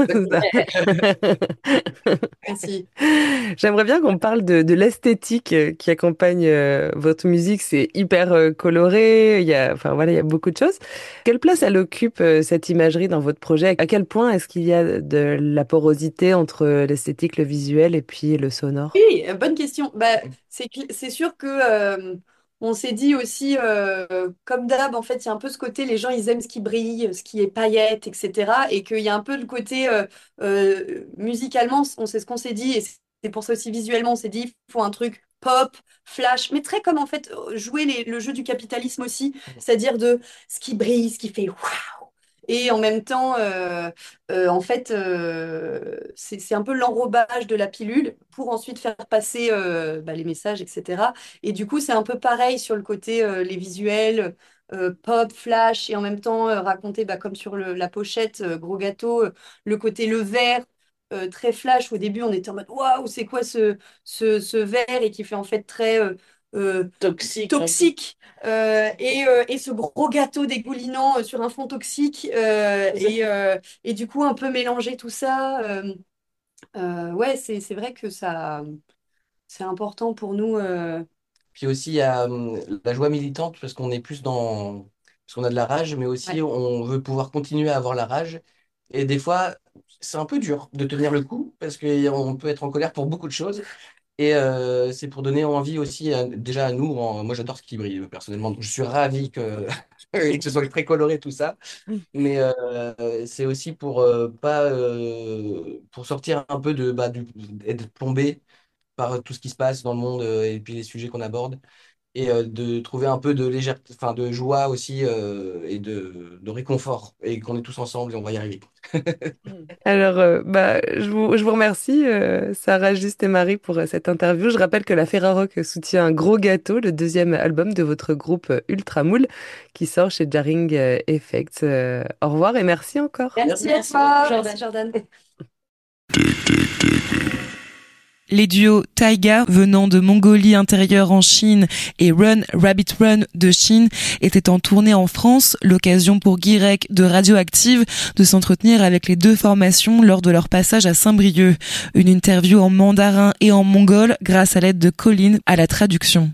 Merci. J'aimerais bien qu'on parle de l'esthétique qui accompagne votre musique. C'est hyper coloré, enfin voilà, il y a beaucoup de choses. Quelle place elle occupe cette imagerie dans votre projet? À quel point est-ce qu'il y a de la porosité entre l'esthétique, le visuel et puis le sonore? Oui, bonne question. Bah, c'est sûr que on s'est dit aussi, comme d'hab, en fait, il y a un peu ce côté, les gens, ils aiment ce qui brille, ce qui est paillettes, etc. Et qu'il y a un peu le côté, musicalement, on sait ce qu'on s'est dit, et c'est pour ça aussi visuellement, on s'est dit, il faut un truc pop, flash, mais très comme en fait jouer le jeu du capitalisme aussi, c'est-à-dire de ce qui brille, ce qui fait waouh. Et en même temps, en fait, c'est un peu l'enrobage de la pilule pour ensuite faire passer les messages, etc. Et du coup, c'est un peu pareil sur le côté les visuels, pop, flash, et en même temps raconter, comme sur la pochette, gros gâteau, le côté le vert. Très flash. Au début, on était en mode waouh, c'est quoi ce verre et qui fait en fait très Toxique. toxique et ce gros gâteau dégoulinant sur un fond toxique et du coup un peu mélanger tout ça. Ouais, c'est vrai que ça c'est important pour nous. Puis aussi, il y a la joie militante, parce qu'on est plus dans... Parce qu'on a de la rage, mais aussi Ouais. on veut pouvoir continuer à avoir la rage. Et des fois, c'est un peu dur de tenir le coup, parce qu'on peut être en colère pour beaucoup de choses. Et c'est pour donner envie aussi, déjà à nous. Moi, j'adore ce qui brille, personnellement. Donc, je suis ravi que ce soit très coloré, tout ça. Mais c'est aussi pour, pas, pour sortir un peu d'être plombé par tout ce qui se passe dans le monde et puis les sujets qu'on aborde et de trouver un peu de légèreté, enfin de joie aussi et de réconfort et qu'on est tous ensemble et on va y arriver. Alors, je vous remercie, Sarah, Juste et Marie, pour cette interview. Je rappelle que la Ferrarock soutient un gros gâteau, le deuxième album de votre groupe Ultramoule, qui sort chez Jarring Effects. Au revoir et merci encore. Merci à toi, Jordan. Les duos Taiga venant de Mongolie intérieure en Chine et Run Rabbit Run de Chine étaient en tournée en France, l'occasion pour Guirec de Radioactive de s'entretenir avec les deux formations lors de leur passage à Saint-Brieuc. Une interview en mandarin et en mongol grâce à l'aide de Colline à la traduction.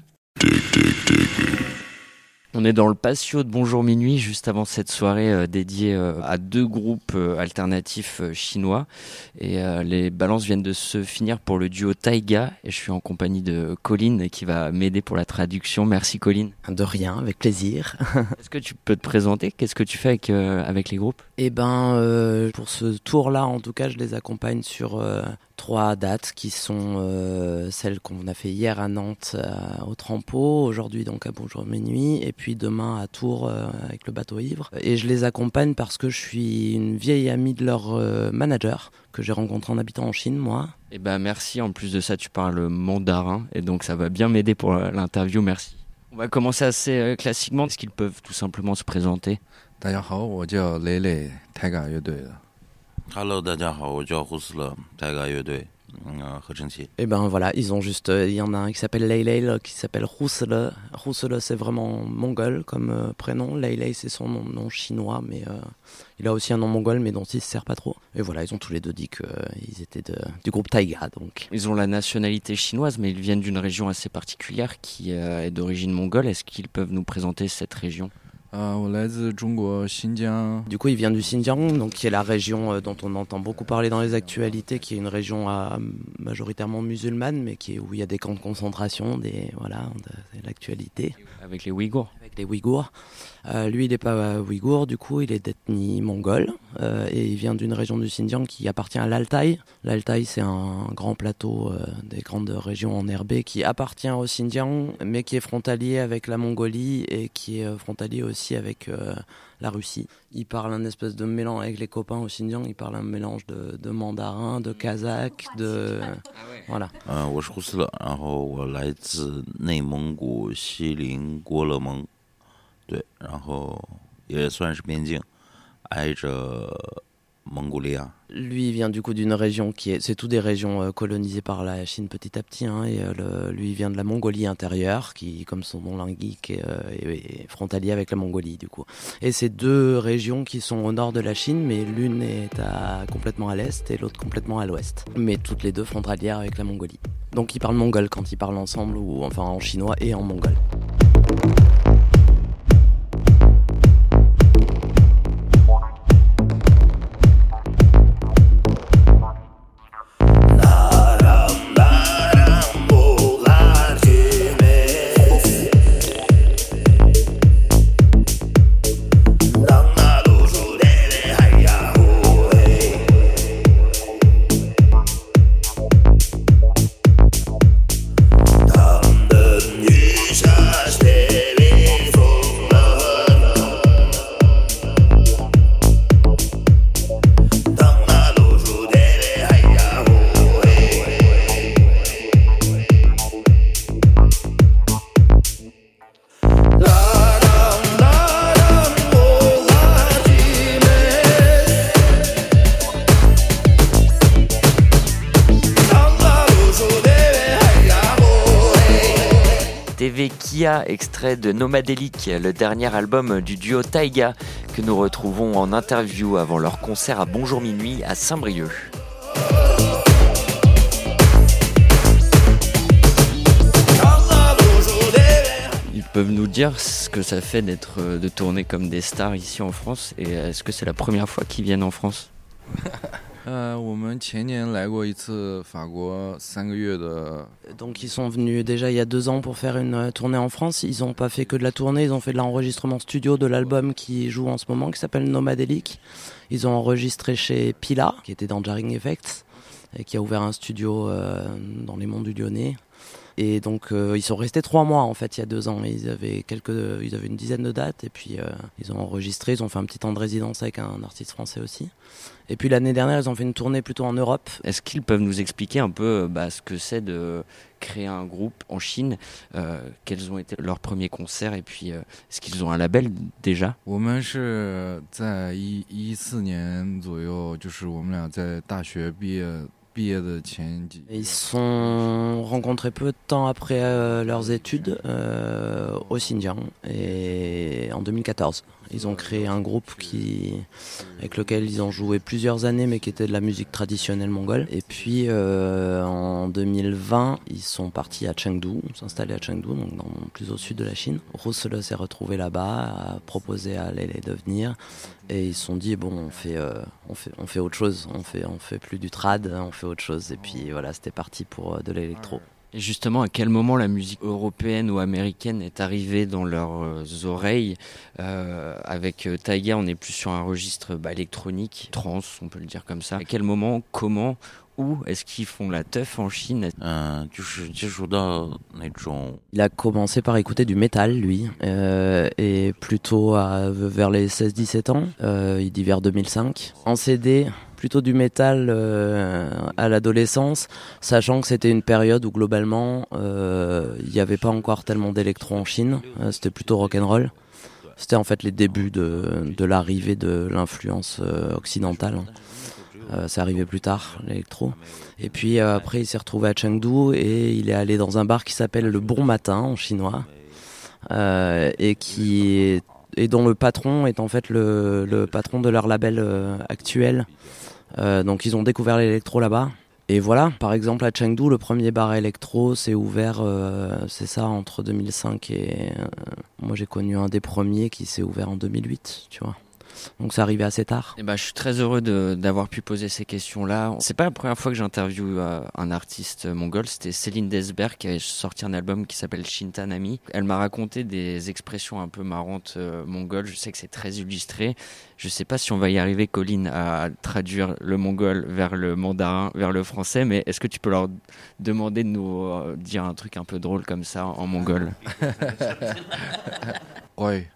On est dans le patio de Bonjour Minuit, juste avant cette soirée dédiée à deux groupes alternatifs chinois. Et les balances viennent de se finir pour le duo Taiga. Et je suis en compagnie de Colline qui va m'aider pour la traduction. Merci Colline. De rien, avec plaisir. Est-ce que tu peux te présenter ? Qu'est-ce que tu fais avec les groupes ? Eh ben, pour ce tour-là, en tout cas, je les accompagne sur 3 dates qui sont celles qu'on a fait hier à Nantes au Trampo, aujourd'hui donc à Bonjour Minuit, et puis demain à Tours avec le bateau ivre. Et je les accompagne parce que je suis une vieille amie de leur manager que j'ai rencontré en habitant en Chine, moi. Eh ben merci, en plus de ça tu parles mandarin et donc ça va bien m'aider pour l'interview, merci. On va commencer assez classiquement, est-ce qu'ils peuvent tout simplement se présenter ? 大家好，我叫雷雷，泰嘎乐队的。 Hello， 大家好，我叫胡斯勒，泰嘎乐队，合成器。 Et ben voilà, ils ont juste, il y en a un qui s'appelle Leilei, l'autre qui s'appelle Rusele. Rusele c'est vraiment mongol comme prénom, Leilei c'est son nom chinois, mais il a aussi un nom mongol mais dont il se sert pas trop. Et voilà, ils ont tous les deux dit qu'ils étaient du groupe Taiga, donc. Ils ont la nationalité chinoise, mais ils viennent d'une région assez particulière qui est d'origine mongole. Est-ce qu'ils peuvent nous présenter cette région ? Du coup, il vient du Xinjiang, donc qui est la région dont on entend beaucoup parler dans les actualités, qui est une région majoritairement musulmane, mais où il y a des camps de concentration, de l'actualité. Avec les Ouïghours. Avec les Ouïghours. Lui, il n'est pas ouïghour, du coup, il est d'ethnie mongole, et il vient d'une région du Xinjiang qui appartient à l'Altaï. L'Altaï, c'est un grand plateau des grandes régions enherbées qui appartient au Xinjiang, mais qui est frontalier avec la Mongolie et qui est frontalier aussi avec la Russie. Il parle un espèce de mélange avec les copains au Xinjiang, il parle un mélange de mandarin, de kazakh, de... Voilà. 我是胡斯勒，然后我来自内蒙古锡林郭勒盟，对，然后也算是边境，挨着蒙古利亚。 Lui, il vient du coup d'une région c'est toutes des régions colonisées par la Chine petit à petit, hein, et lui, il vient de la Mongolie intérieure, qui, comme son nom l'indique, est frontalier avec la Mongolie, du coup. Et c'est deux régions qui sont au nord de la Chine, mais l'une est complètement à l'est et l'autre complètement à l'ouest. Mais toutes les deux frontalières avec la Mongolie. Donc ils parlent mongol quand ils parlent ensemble, ou enfin en chinois et en mongol. Sure. TV Kia, extrait de Nomadelic, le dernier album du duo Taiga, que nous retrouvons en interview avant leur concert à Bonjour Minuit à Saint-Brieuc. Ils peuvent nous dire ce que ça fait de tourner comme des stars ici en France, et est-ce que c'est la première fois qu'ils viennent en France? 我们前年来过一次法国3个月的。 Donc ils sont venus déjà il y a 2 ans pour faire une tournée en France. Ils n'ont pas fait que de la tournée, ils ont fait de l'enregistrement studio de l'album qui joue en ce moment, qui s'appelle Nomadelic. Ils ont enregistré chez Pila, qui était dans Jarring Effects, et qui a ouvert un studio dans les monts du Lyonnais. Et donc ils sont restés 3 mois en fait il y a 2 ans. Ils avaient une dizaine de dates et puis ils ont enregistré, ils ont fait un petit temps de résidence avec un artiste français aussi. Et puis l'année dernière ils ont fait une tournée plutôt en Europe. Est-ce qu'ils peuvent nous expliquer un peu ce que c'est de créer un groupe en Chine, quels ont été leurs premiers concerts et puis est-ce qu'ils ont un label déjà? 我们是在2014年左右，就是我们俩在大学毕业 Ils se sont rencontrés peu de temps après leurs études au Xinjiang et en 2014. Ils ont créé un groupe avec lequel ils ont joué plusieurs années mais qui était de la musique traditionnelle mongole. Et puis en 2020, ils sont partis à Chengdu, s'installer à Chengdu, donc plus au sud de la Chine. Russell s'est retrouvé là-bas, a proposé à Lele de venir. Et ils se sont dit bon on fait autre chose, on fait plus du trad, on fait autre chose. Et puis voilà, c'était parti pour de l'électro. Et justement, à quel moment la musique européenne ou américaine est arrivée dans leurs oreilles? Avec Taiga, on est plus sur un registre électronique, trance, on peut le dire comme ça. À quel moment, comment, où est-ce qu'ils font la teuf en Chine? Il a commencé par écouter du métal, lui, et plutôt vers les 16-17 ans, il dit vers 2005. En CD, plutôt du métal à l'adolescence, sachant que c'était une période où globalement il n'y avait pas encore tellement d'électro en Chine, c'était plutôt rock'n'roll. C'était en fait les débuts de l'arrivée de l'influence occidentale. C'est arrivé plus tard, l'électro. Et puis après, il s'est retrouvé à Chengdu et il est allé dans un bar qui s'appelle Le Bon Matin en chinois, et dont le patron est en fait le patron de leur label actuel. Donc ils ont découvert l'électro là-bas. Et voilà, par exemple à Chengdu, le premier bar électro s'est ouvert, c'est ça, entre 2005 et... moi j'ai connu un des premiers qui s'est ouvert en 2008, tu vois. Donc c'est arrivé assez tard. Et je suis très heureux d'avoir pu poser ces questions-là. C'est pas la première fois que j'interviewe un artiste mongol, c'était Céline Desberg qui avait sorti un album qui s'appelle Shintanami. Elle m'a raconté des expressions un peu marrantes mongoles, je sais que c'est très illustré. Je sais pas si on va y arriver, Colline, à traduire le mongol vers le mandarin, vers le français, mais est-ce que tu peux leur demander de nous dire un truc un peu drôle comme ça en mongol? Ouais.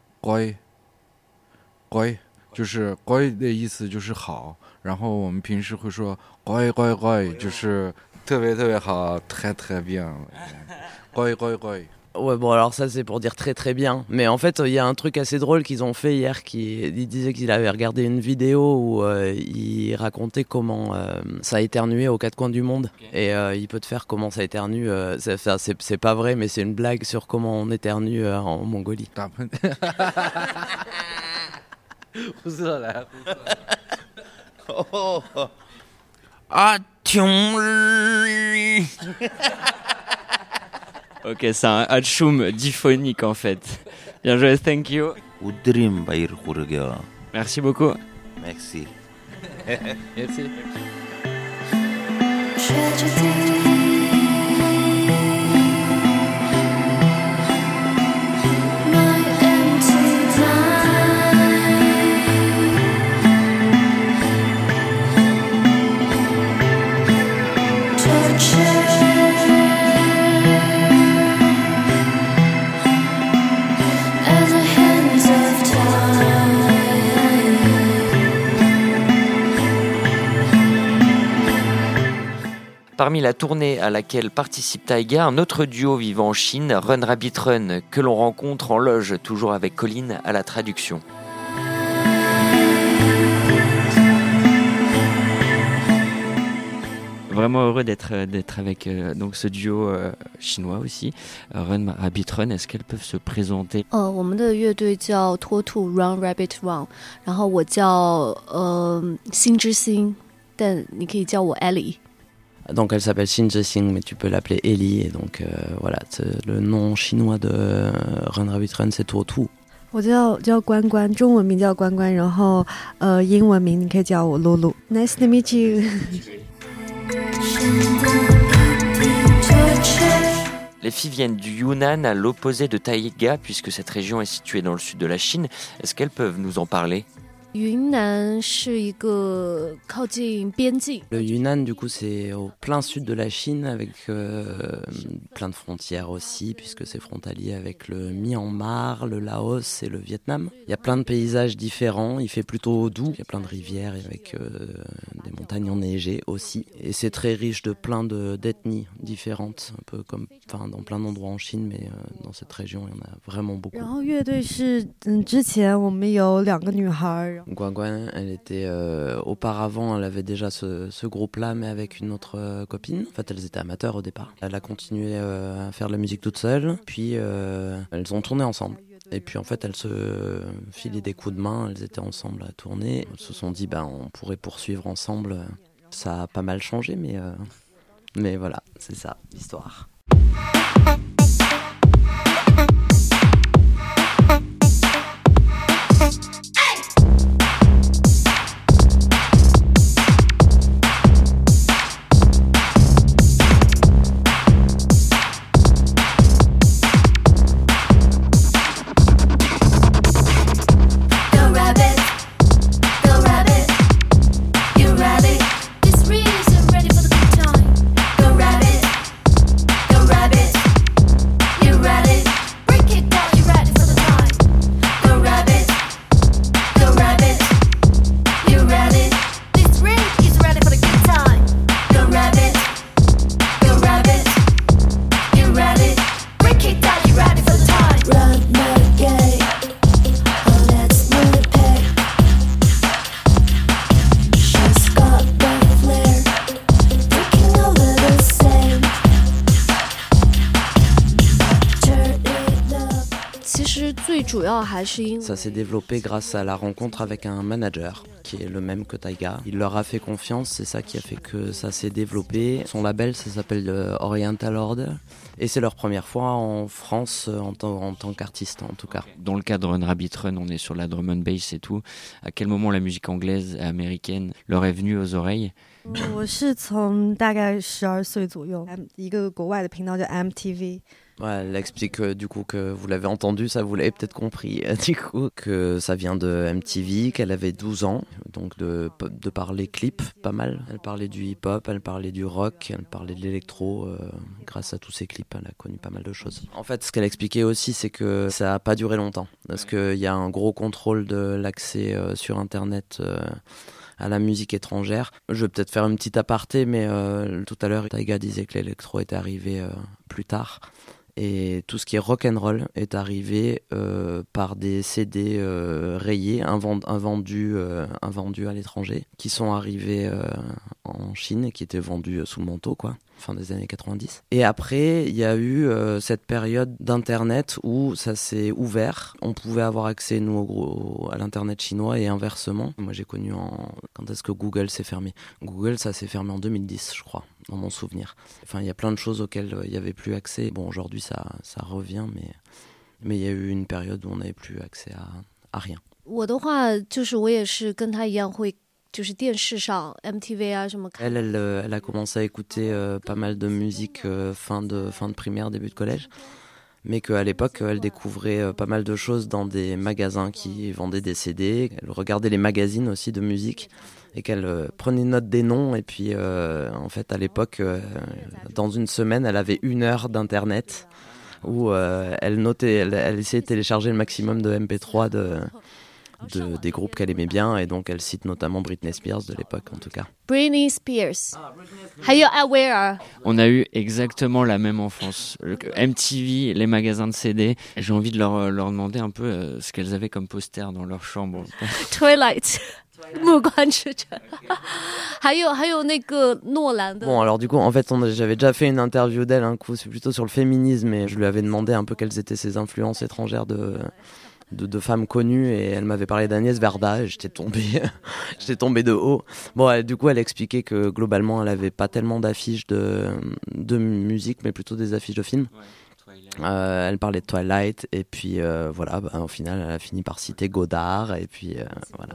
乖，就是乖的意思就是好，然后我们平时会说乖，就是特别好，très bien，乖。 Ouais, bon, alors ça c'est pour dire très très bien. Mais en fait, il y a un truc assez drôle qu'ils ont fait hier. Il disait qu'il avait regardé une vidéo où il racontait comment ça éternuait aux 4 coins du monde. Et il peut te faire comment ça éternue. C'est pas vrai, mais c'est une blague sur comment on éternue en Mongolie. Ok, c'est un hatchoum diphonique en fait. Bien joué, thank you. Merci beaucoup. Merci. Merci. Parmi la tournée à laquelle participe Taiga, un autre duo vivant en Chine, Run Rabbit Run, que l'on rencontre en loge, toujours avec Colline à la traduction. Vraiment heureux d'être avec donc ce duo chinois aussi, Run Rabbit Run. Est-ce qu'elles peuvent se présenter? 我们的乐队叫脱兔 Run Rabbit Run， 然后我叫心之心，但你可以叫我 Ellie。 Donc elle s'appelle Xin Zhixing, mais tu peux l'appeler Ellie. Et donc voilà, le nom chinois de Run Rabbit Run, c'est Tuotu. 我叫关关，中文名叫关关，然后英文名你可以叫我露露。Nice to meet you. Les filles viennent du Yunnan, à l'opposé de Taïga, puisque cette région est située dans le sud de la Chine. Est-ce qu'elles peuvent nous en parler? 云南是一个靠近边境。 Le Yunnan, du coup, c'est au plein sud de la Chine, avec plein de frontières aussi, puisque c'est frontalier avec le Myanmar, le Laos et le Vietnam. Il y a plein de paysages différents, il fait plutôt doux, il y a plein de rivières avec des montagnes enneigées aussi. Et c'est très riche de plein d'ethnies différentes, un peu comme dans plein d'endroits en Chine, mais dans cette région, il y en a vraiment beaucoup. 然后乐队是之前我们有2个女孩。 Guan, elle était auparavant, elle avait déjà ce groupe-là, mais avec une autre copine. En fait, elles étaient amateurs au départ. Elle a continué à faire de la musique toute seule, puis elles ont tourné ensemble. Et puis en fait, elles se filaient des coups de main, elles étaient ensemble à tourner. Elles se sont dit, on pourrait poursuivre ensemble. Ça a pas mal changé, mais voilà, c'est ça, l'histoire. Ça s'est développé grâce à la rencontre avec un manager qui est le même que Taïga. Il leur a fait confiance, c'est ça qui a fait que ça s'est développé. Son label, ça s'appelle Oriental Order. Et c'est leur première fois en France en tant qu'artiste en tout cas. Dans le cas de Run Rabbit Run, on est sur la drum and bass et tout. À quel moment la musique anglaise et américaine leur est venue aux oreilles? 我是从大概12岁左右，一个国外的频道叫 MTV。 Ouais, elle explique du coup que vous l'avez entendu, ça vous l'avez peut-être compris, du coup que ça vient de MTV, qu'elle avait 12 ans, donc de parler clips, pas mal. Elle parlait du hip-hop, elle parlait du rock, elle parlait de l'électro. Grâce à tous ces clips, elle a connu pas mal de choses. En fait, ce qu'elle expliquait aussi, c'est que ça n'a pas duré longtemps, parce qu'il y a un gros contrôle de l'accès sur Internet à la musique étrangère. Je vais peut-être faire une petite aparté, mais tout à l'heure, Taïga disait que l'électro était arrivé plus tard. Et tout ce qui est rock'n'roll est arrivé par des CD rayés, invendus à l'étranger, qui sont arrivés en Chine et qui étaient vendus sous le manteau, quoi, fin des années 90. Et après, il y a eu cette période d'Internet où ça s'est ouvert. On pouvait avoir accès, nous, à l'Internet chinois et inversement. Moi, j'ai connu quand est-ce que Google s'est fermé. Google, ça s'est fermé en 2010, je crois, dans mon souvenir. Enfin, il y a plein de choses auxquelles il n'y avait plus accès. Bon, aujourd'hui, ça revient, mais il y a eu une période où on n'avait plus accès à rien. 我的话就是我也是跟他一样会就是电视上 MTV 啊什么。 Elle a commencé à écouter pas mal de musique fin de primaire, début de collège, mais qu'à l'époque elle découvrait pas mal de choses dans des magasins qui vendaient des CD. Elle regardait les magazines aussi de musique et qu'elle prenait note des noms. Et puis en fait à l'époque, dans une semaine, elle avait 1 heure d'internet où elle essayait de télécharger le maximum de MP3 des groupes qu'elle aimait bien, et donc elle cite notamment Britney Spears de l'époque en tout cas. Britney Spears. Aware. On a eu exactement la même enfance. MTV, les magasins de CD. J'ai envie de leur demander un peu ce qu'elles avaient comme poster dans leur chambre. Twilight. 目光之城，还有那个诺兰的。 Bon, alors du coup, en fait, j'avais déjà fait une interview d'elle un coup, c'est plutôt sur le féminisme, et je lui avais demandé un peu quelles étaient ses influences étrangères de femmes connues, et elle m'avait parlé d'Agnès Varda, et j'étais tombé de haut. Bon, du coup, elle expliquait que globalement, elle avait pas tellement d'affiches de musique, mais plutôt des affiches de films. Elle parlait de Twilight, et puis voilà, au final, elle a fini par citer Godard, et puis voilà.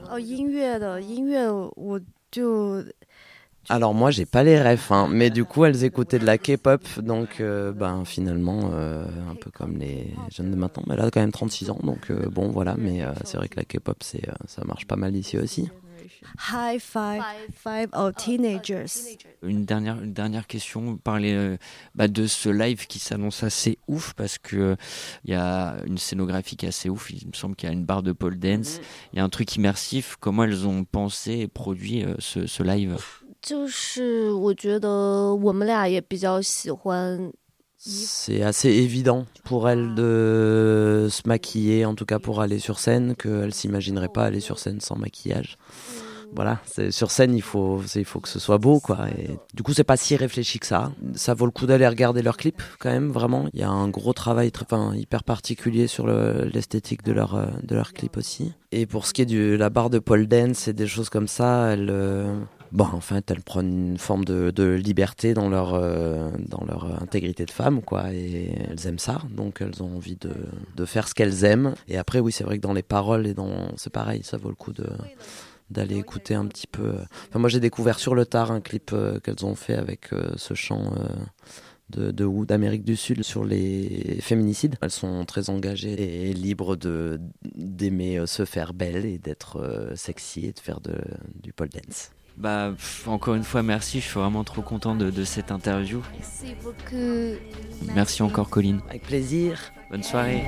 Alors moi, j'ai pas les refs, hein, mais du coup, elles écoutaient de la K-pop, donc finalement, un peu comme les jeunes de maintenant. Mais elle a quand même 36 ans, donc bon, voilà. Mais c'est vrai que la K-pop, ça marche pas mal ici aussi. High five aux teenagers. Une dernière question, vous parlez de ce live qui s'annonce assez ouf parce que il y a une scénographie qui est assez ouf, il me semble qu'il y a une barre de pole dance, il y a un truc immersif. Comment elles ont pensé et produit ce live? 就是我觉得我们俩也比较喜欢 C'est assez évident pour elle de se maquiller, en tout cas pour aller sur scène, qu'elle s'imaginerait pas aller sur scène sans maquillage. Voilà, sur scène, il faut que ce soit beau, quoi. Et du coup, c'est pas si réfléchi que ça. Ça vaut le coup d'aller regarder leurs clips, quand même, vraiment. Il y a un gros travail hyper particulier sur l'esthétique de leur clip aussi. Et pour ce qui est de la barre de pole dance et des choses comme ça, en fait, elles prennent une forme de liberté dans leur intégrité de femme, quoi, et elles aiment ça, donc elles ont envie de faire ce qu'elles aiment. Et après, oui, c'est vrai que dans les paroles c'est pareil, ça vaut le coup d'aller écouter un petit peu. Enfin, moi, j'ai découvert sur le tard un clip qu'elles ont fait avec ce chant d'Amérique du Sud sur les féminicides. Elles sont très engagées et libres d'aimer se faire belle et d'être sexy et de faire du pole dance. Encore une fois, merci. Je suis vraiment trop content de cette interview. Merci beaucoup. Merci encore, Colline. Avec plaisir. Bonne soirée.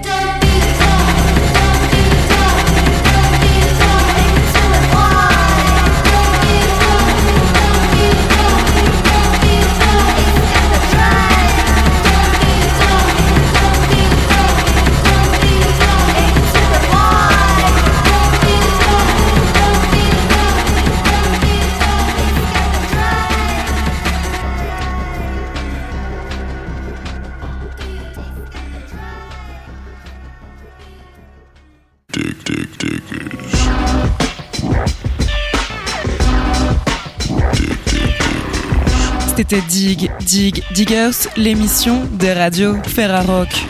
C'était Diggers, l'émission de Radio Ferrarock.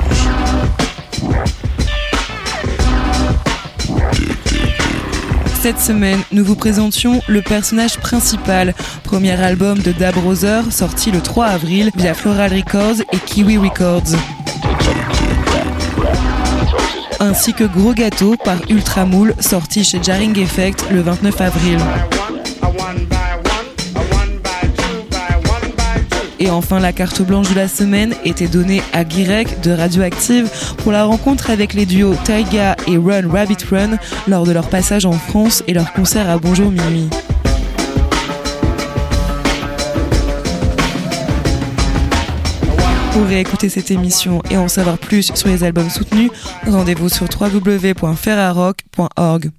Cette semaine, nous vous présentions le personnage principal, premier album de Dab Rother, sorti le 3 avril via Floral Records et Kiwi Records. Ainsi que Gros Gâteau par Ultramoul, sorti chez Jarring Effect le 29 avril. Et enfin, la carte blanche de la semaine était donnée à Guirec de Radioactive pour la rencontre avec les duos Taiga et Run Rabbit Run lors de leur passage en France et leur concert à Bonjour Minuit. Pour réécouter cette émission et en savoir plus sur les albums soutenus, rendez-vous sur www.ferrarock.org.